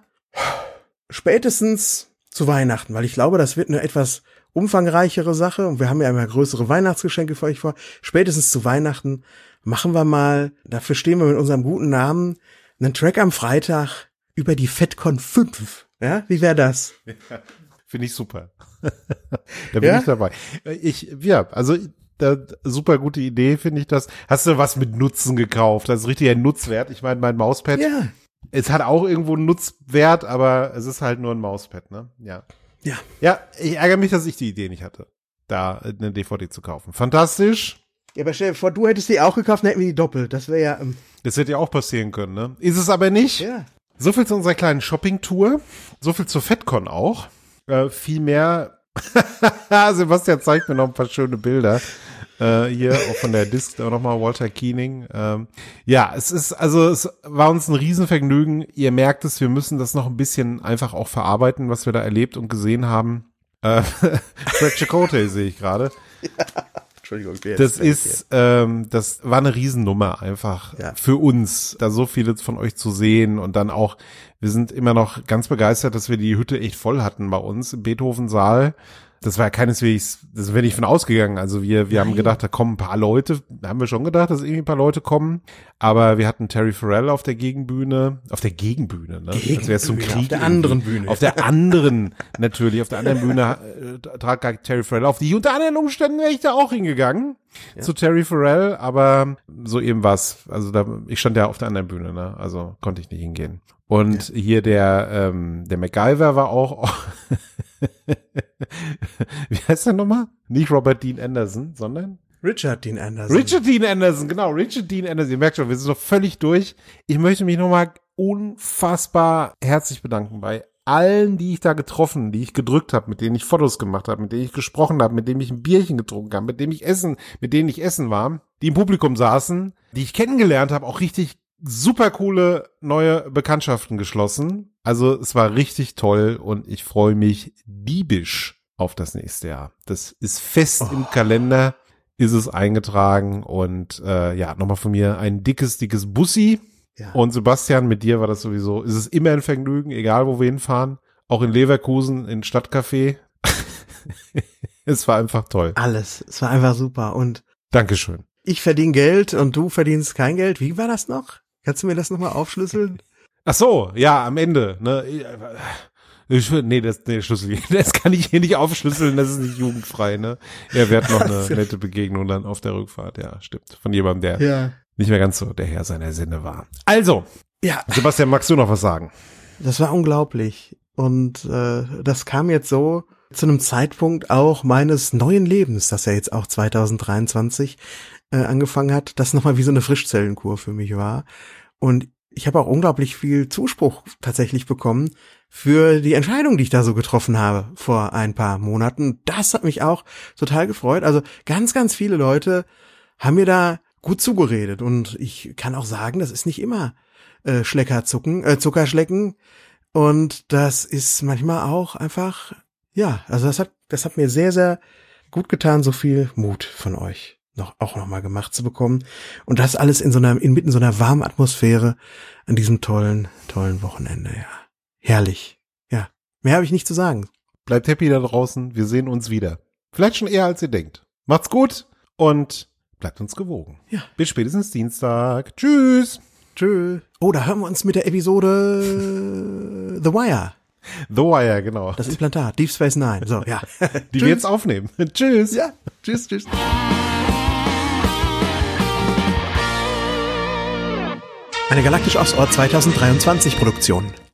spätestens zu Weihnachten, weil ich glaube, das wird eine etwas umfangreichere Sache und wir haben ja immer größere Weihnachtsgeschenke für euch vor. Spätestens zu Weihnachten machen wir mal, dafür stehen wir mit unserem guten Namen, einen Track am Freitag über die FedCon fünf. Ja, wie wäre das? Ja, finde ich super. Da bin ja? ich dabei. Ich, ja, also da, super gute Idee, finde ich das. Hast du was mit Nutzen gekauft? Das ist richtig ein Nutzwert. Ich meine, mein Mauspad. Ja. Es hat auch irgendwo einen Nutzwert, aber es ist halt nur ein Mauspad, ne? Ja. Ja. Ja, ich ärgere mich, dass ich die Idee nicht hatte, da eine D V D zu kaufen. Fantastisch. Ja, aber stell dir vor, du hättest die auch gekauft, dann hätten wir die doppelt. Das wäre ja... Ähm das hätte ja auch passieren können, ne? Ist es aber nicht. Ja. So viel zu unserer kleinen Shopping-Tour. So viel zur FedCon auch. Äh, viel mehr. Sebastian zeigt mir noch ein paar schöne Bilder. Äh, hier auch von der Disc nochmal Walter Koenig. Ähm, ja, es ist, also es war uns ein Riesenvergnügen. Ihr merkt es, wir müssen das noch ein bisschen einfach auch verarbeiten, was wir da erlebt und gesehen haben. Äh, Fred Chakotay sehe ich gerade. Ja. Entschuldigung. Das ist, ähm, das war eine Riesennummer einfach ja. für uns, da so viele von euch zu sehen und dann auch, wir sind immer noch ganz begeistert, dass wir die Hütte echt voll hatten bei uns im Beethoven-Saal. das war ja keineswegs, das wäre nicht von ausgegangen. Also wir, wir haben gedacht, da kommen ein paar Leute, da haben wir schon gedacht, dass irgendwie ein paar Leute kommen. Aber wir hatten Terry Farrell auf der Gegenbühne, auf der Gegenbühne, ne? Gegenbühne, Als wäre es zum Krieg. auf der anderen Bühne. Auf der anderen, natürlich, auf der anderen Bühne äh, trat Terry Farrell auf. Die unter anderen Umständen wäre ich da auch hingegangen. Ja. Zu Terry Farrell, aber so eben was. Also da, ich stand ja auf der anderen Bühne, ne? Also konnte ich nicht hingehen. Und ja. hier der, ähm, der MacGyver war auch, wie heißt der nochmal? Nicht Robert Dean Anderson, sondern? Richard Dean Anderson. Richard Dean Anderson, genau, Richard Dean Anderson. Ihr merkt schon, wir sind noch völlig durch. Ich möchte mich nochmal unfassbar herzlich bedanken bei allen, die ich da getroffen, die ich gedrückt habe, mit denen ich Fotos gemacht habe, mit denen ich gesprochen habe, mit denen ich ein Bierchen getrunken habe, mit denen ich essen, mit denen ich essen war, die im Publikum saßen, die ich kennengelernt habe, auch richtig super coole neue Bekanntschaften geschlossen. Also es war richtig toll und ich freue mich diebisch auf das nächste Jahr. Das ist fest oh. im Kalender, ist es eingetragen und äh, ja, nochmal von mir ein dickes, dickes Bussi. Ja. Und Sebastian, mit dir war das sowieso, ist es immer ein Vergnügen, egal wo wir hinfahren. Auch in Leverkusen, in Stadtcafé. Es war einfach toll. Alles, es war einfach super und Dankeschön. Ich verdiene Geld und du verdienst kein Geld. Wie war das noch? Kannst du mir das nochmal aufschlüsseln? Ach so, ja, am Ende, ne? Ich, nee, das, nee, Schlüssel, das kann ich hier nicht aufschlüsseln, das ist nicht jugendfrei, ne? Ja, wir hatten noch eine nette Begegnung dann auf der Rückfahrt, ja, stimmt. Von jemandem, der ja. nicht mehr ganz so der Herr seiner Sinne war. Also, ja. Sebastian, magst du noch was sagen? Das war unglaublich. Und äh, das kam jetzt so zu einem Zeitpunkt auch meines neuen Lebens, das ja jetzt auch zwanzig dreiundzwanzig äh, angefangen hat, das nochmal wie so eine Frischzellenkur für mich war. Und ich habe auch unglaublich viel Zuspruch tatsächlich bekommen für die Entscheidung, die ich da so getroffen habe vor ein paar Monaten. Das hat mich auch total gefreut. Also ganz, ganz viele Leute haben mir da gut zugeredet. Und ich kann auch sagen, das ist nicht immer äh, Schleckerzucken, äh, Zuckerschlecken. Und das ist manchmal auch einfach, ja, also das hat, das hat mir sehr, sehr gut getan, so viel Mut von euch noch auch noch mal gemacht zu bekommen und das alles in so einer inmitten so einer warmen Atmosphäre an diesem tollen tollen Wochenende, ja. Herrlich. Ja, mehr habe ich nicht zu sagen. Bleibt happy da draußen, wir sehen uns wieder. Vielleicht schon eher als ihr denkt. Macht's gut und bleibt uns gewogen. Ja. Bis spätestens Dienstag. Tschüss. Tschüss. Oh, da hören wir uns mit der Episode The Wire. The Wire, genau. Das Implantat, Deep Space Nine. So, ja. Die wir jetzt aufnehmen. Tschüss. Ja, tschüss, tschüss. Eine Galaktisch Ostort zwanzig dreiundzwanzig Produktion.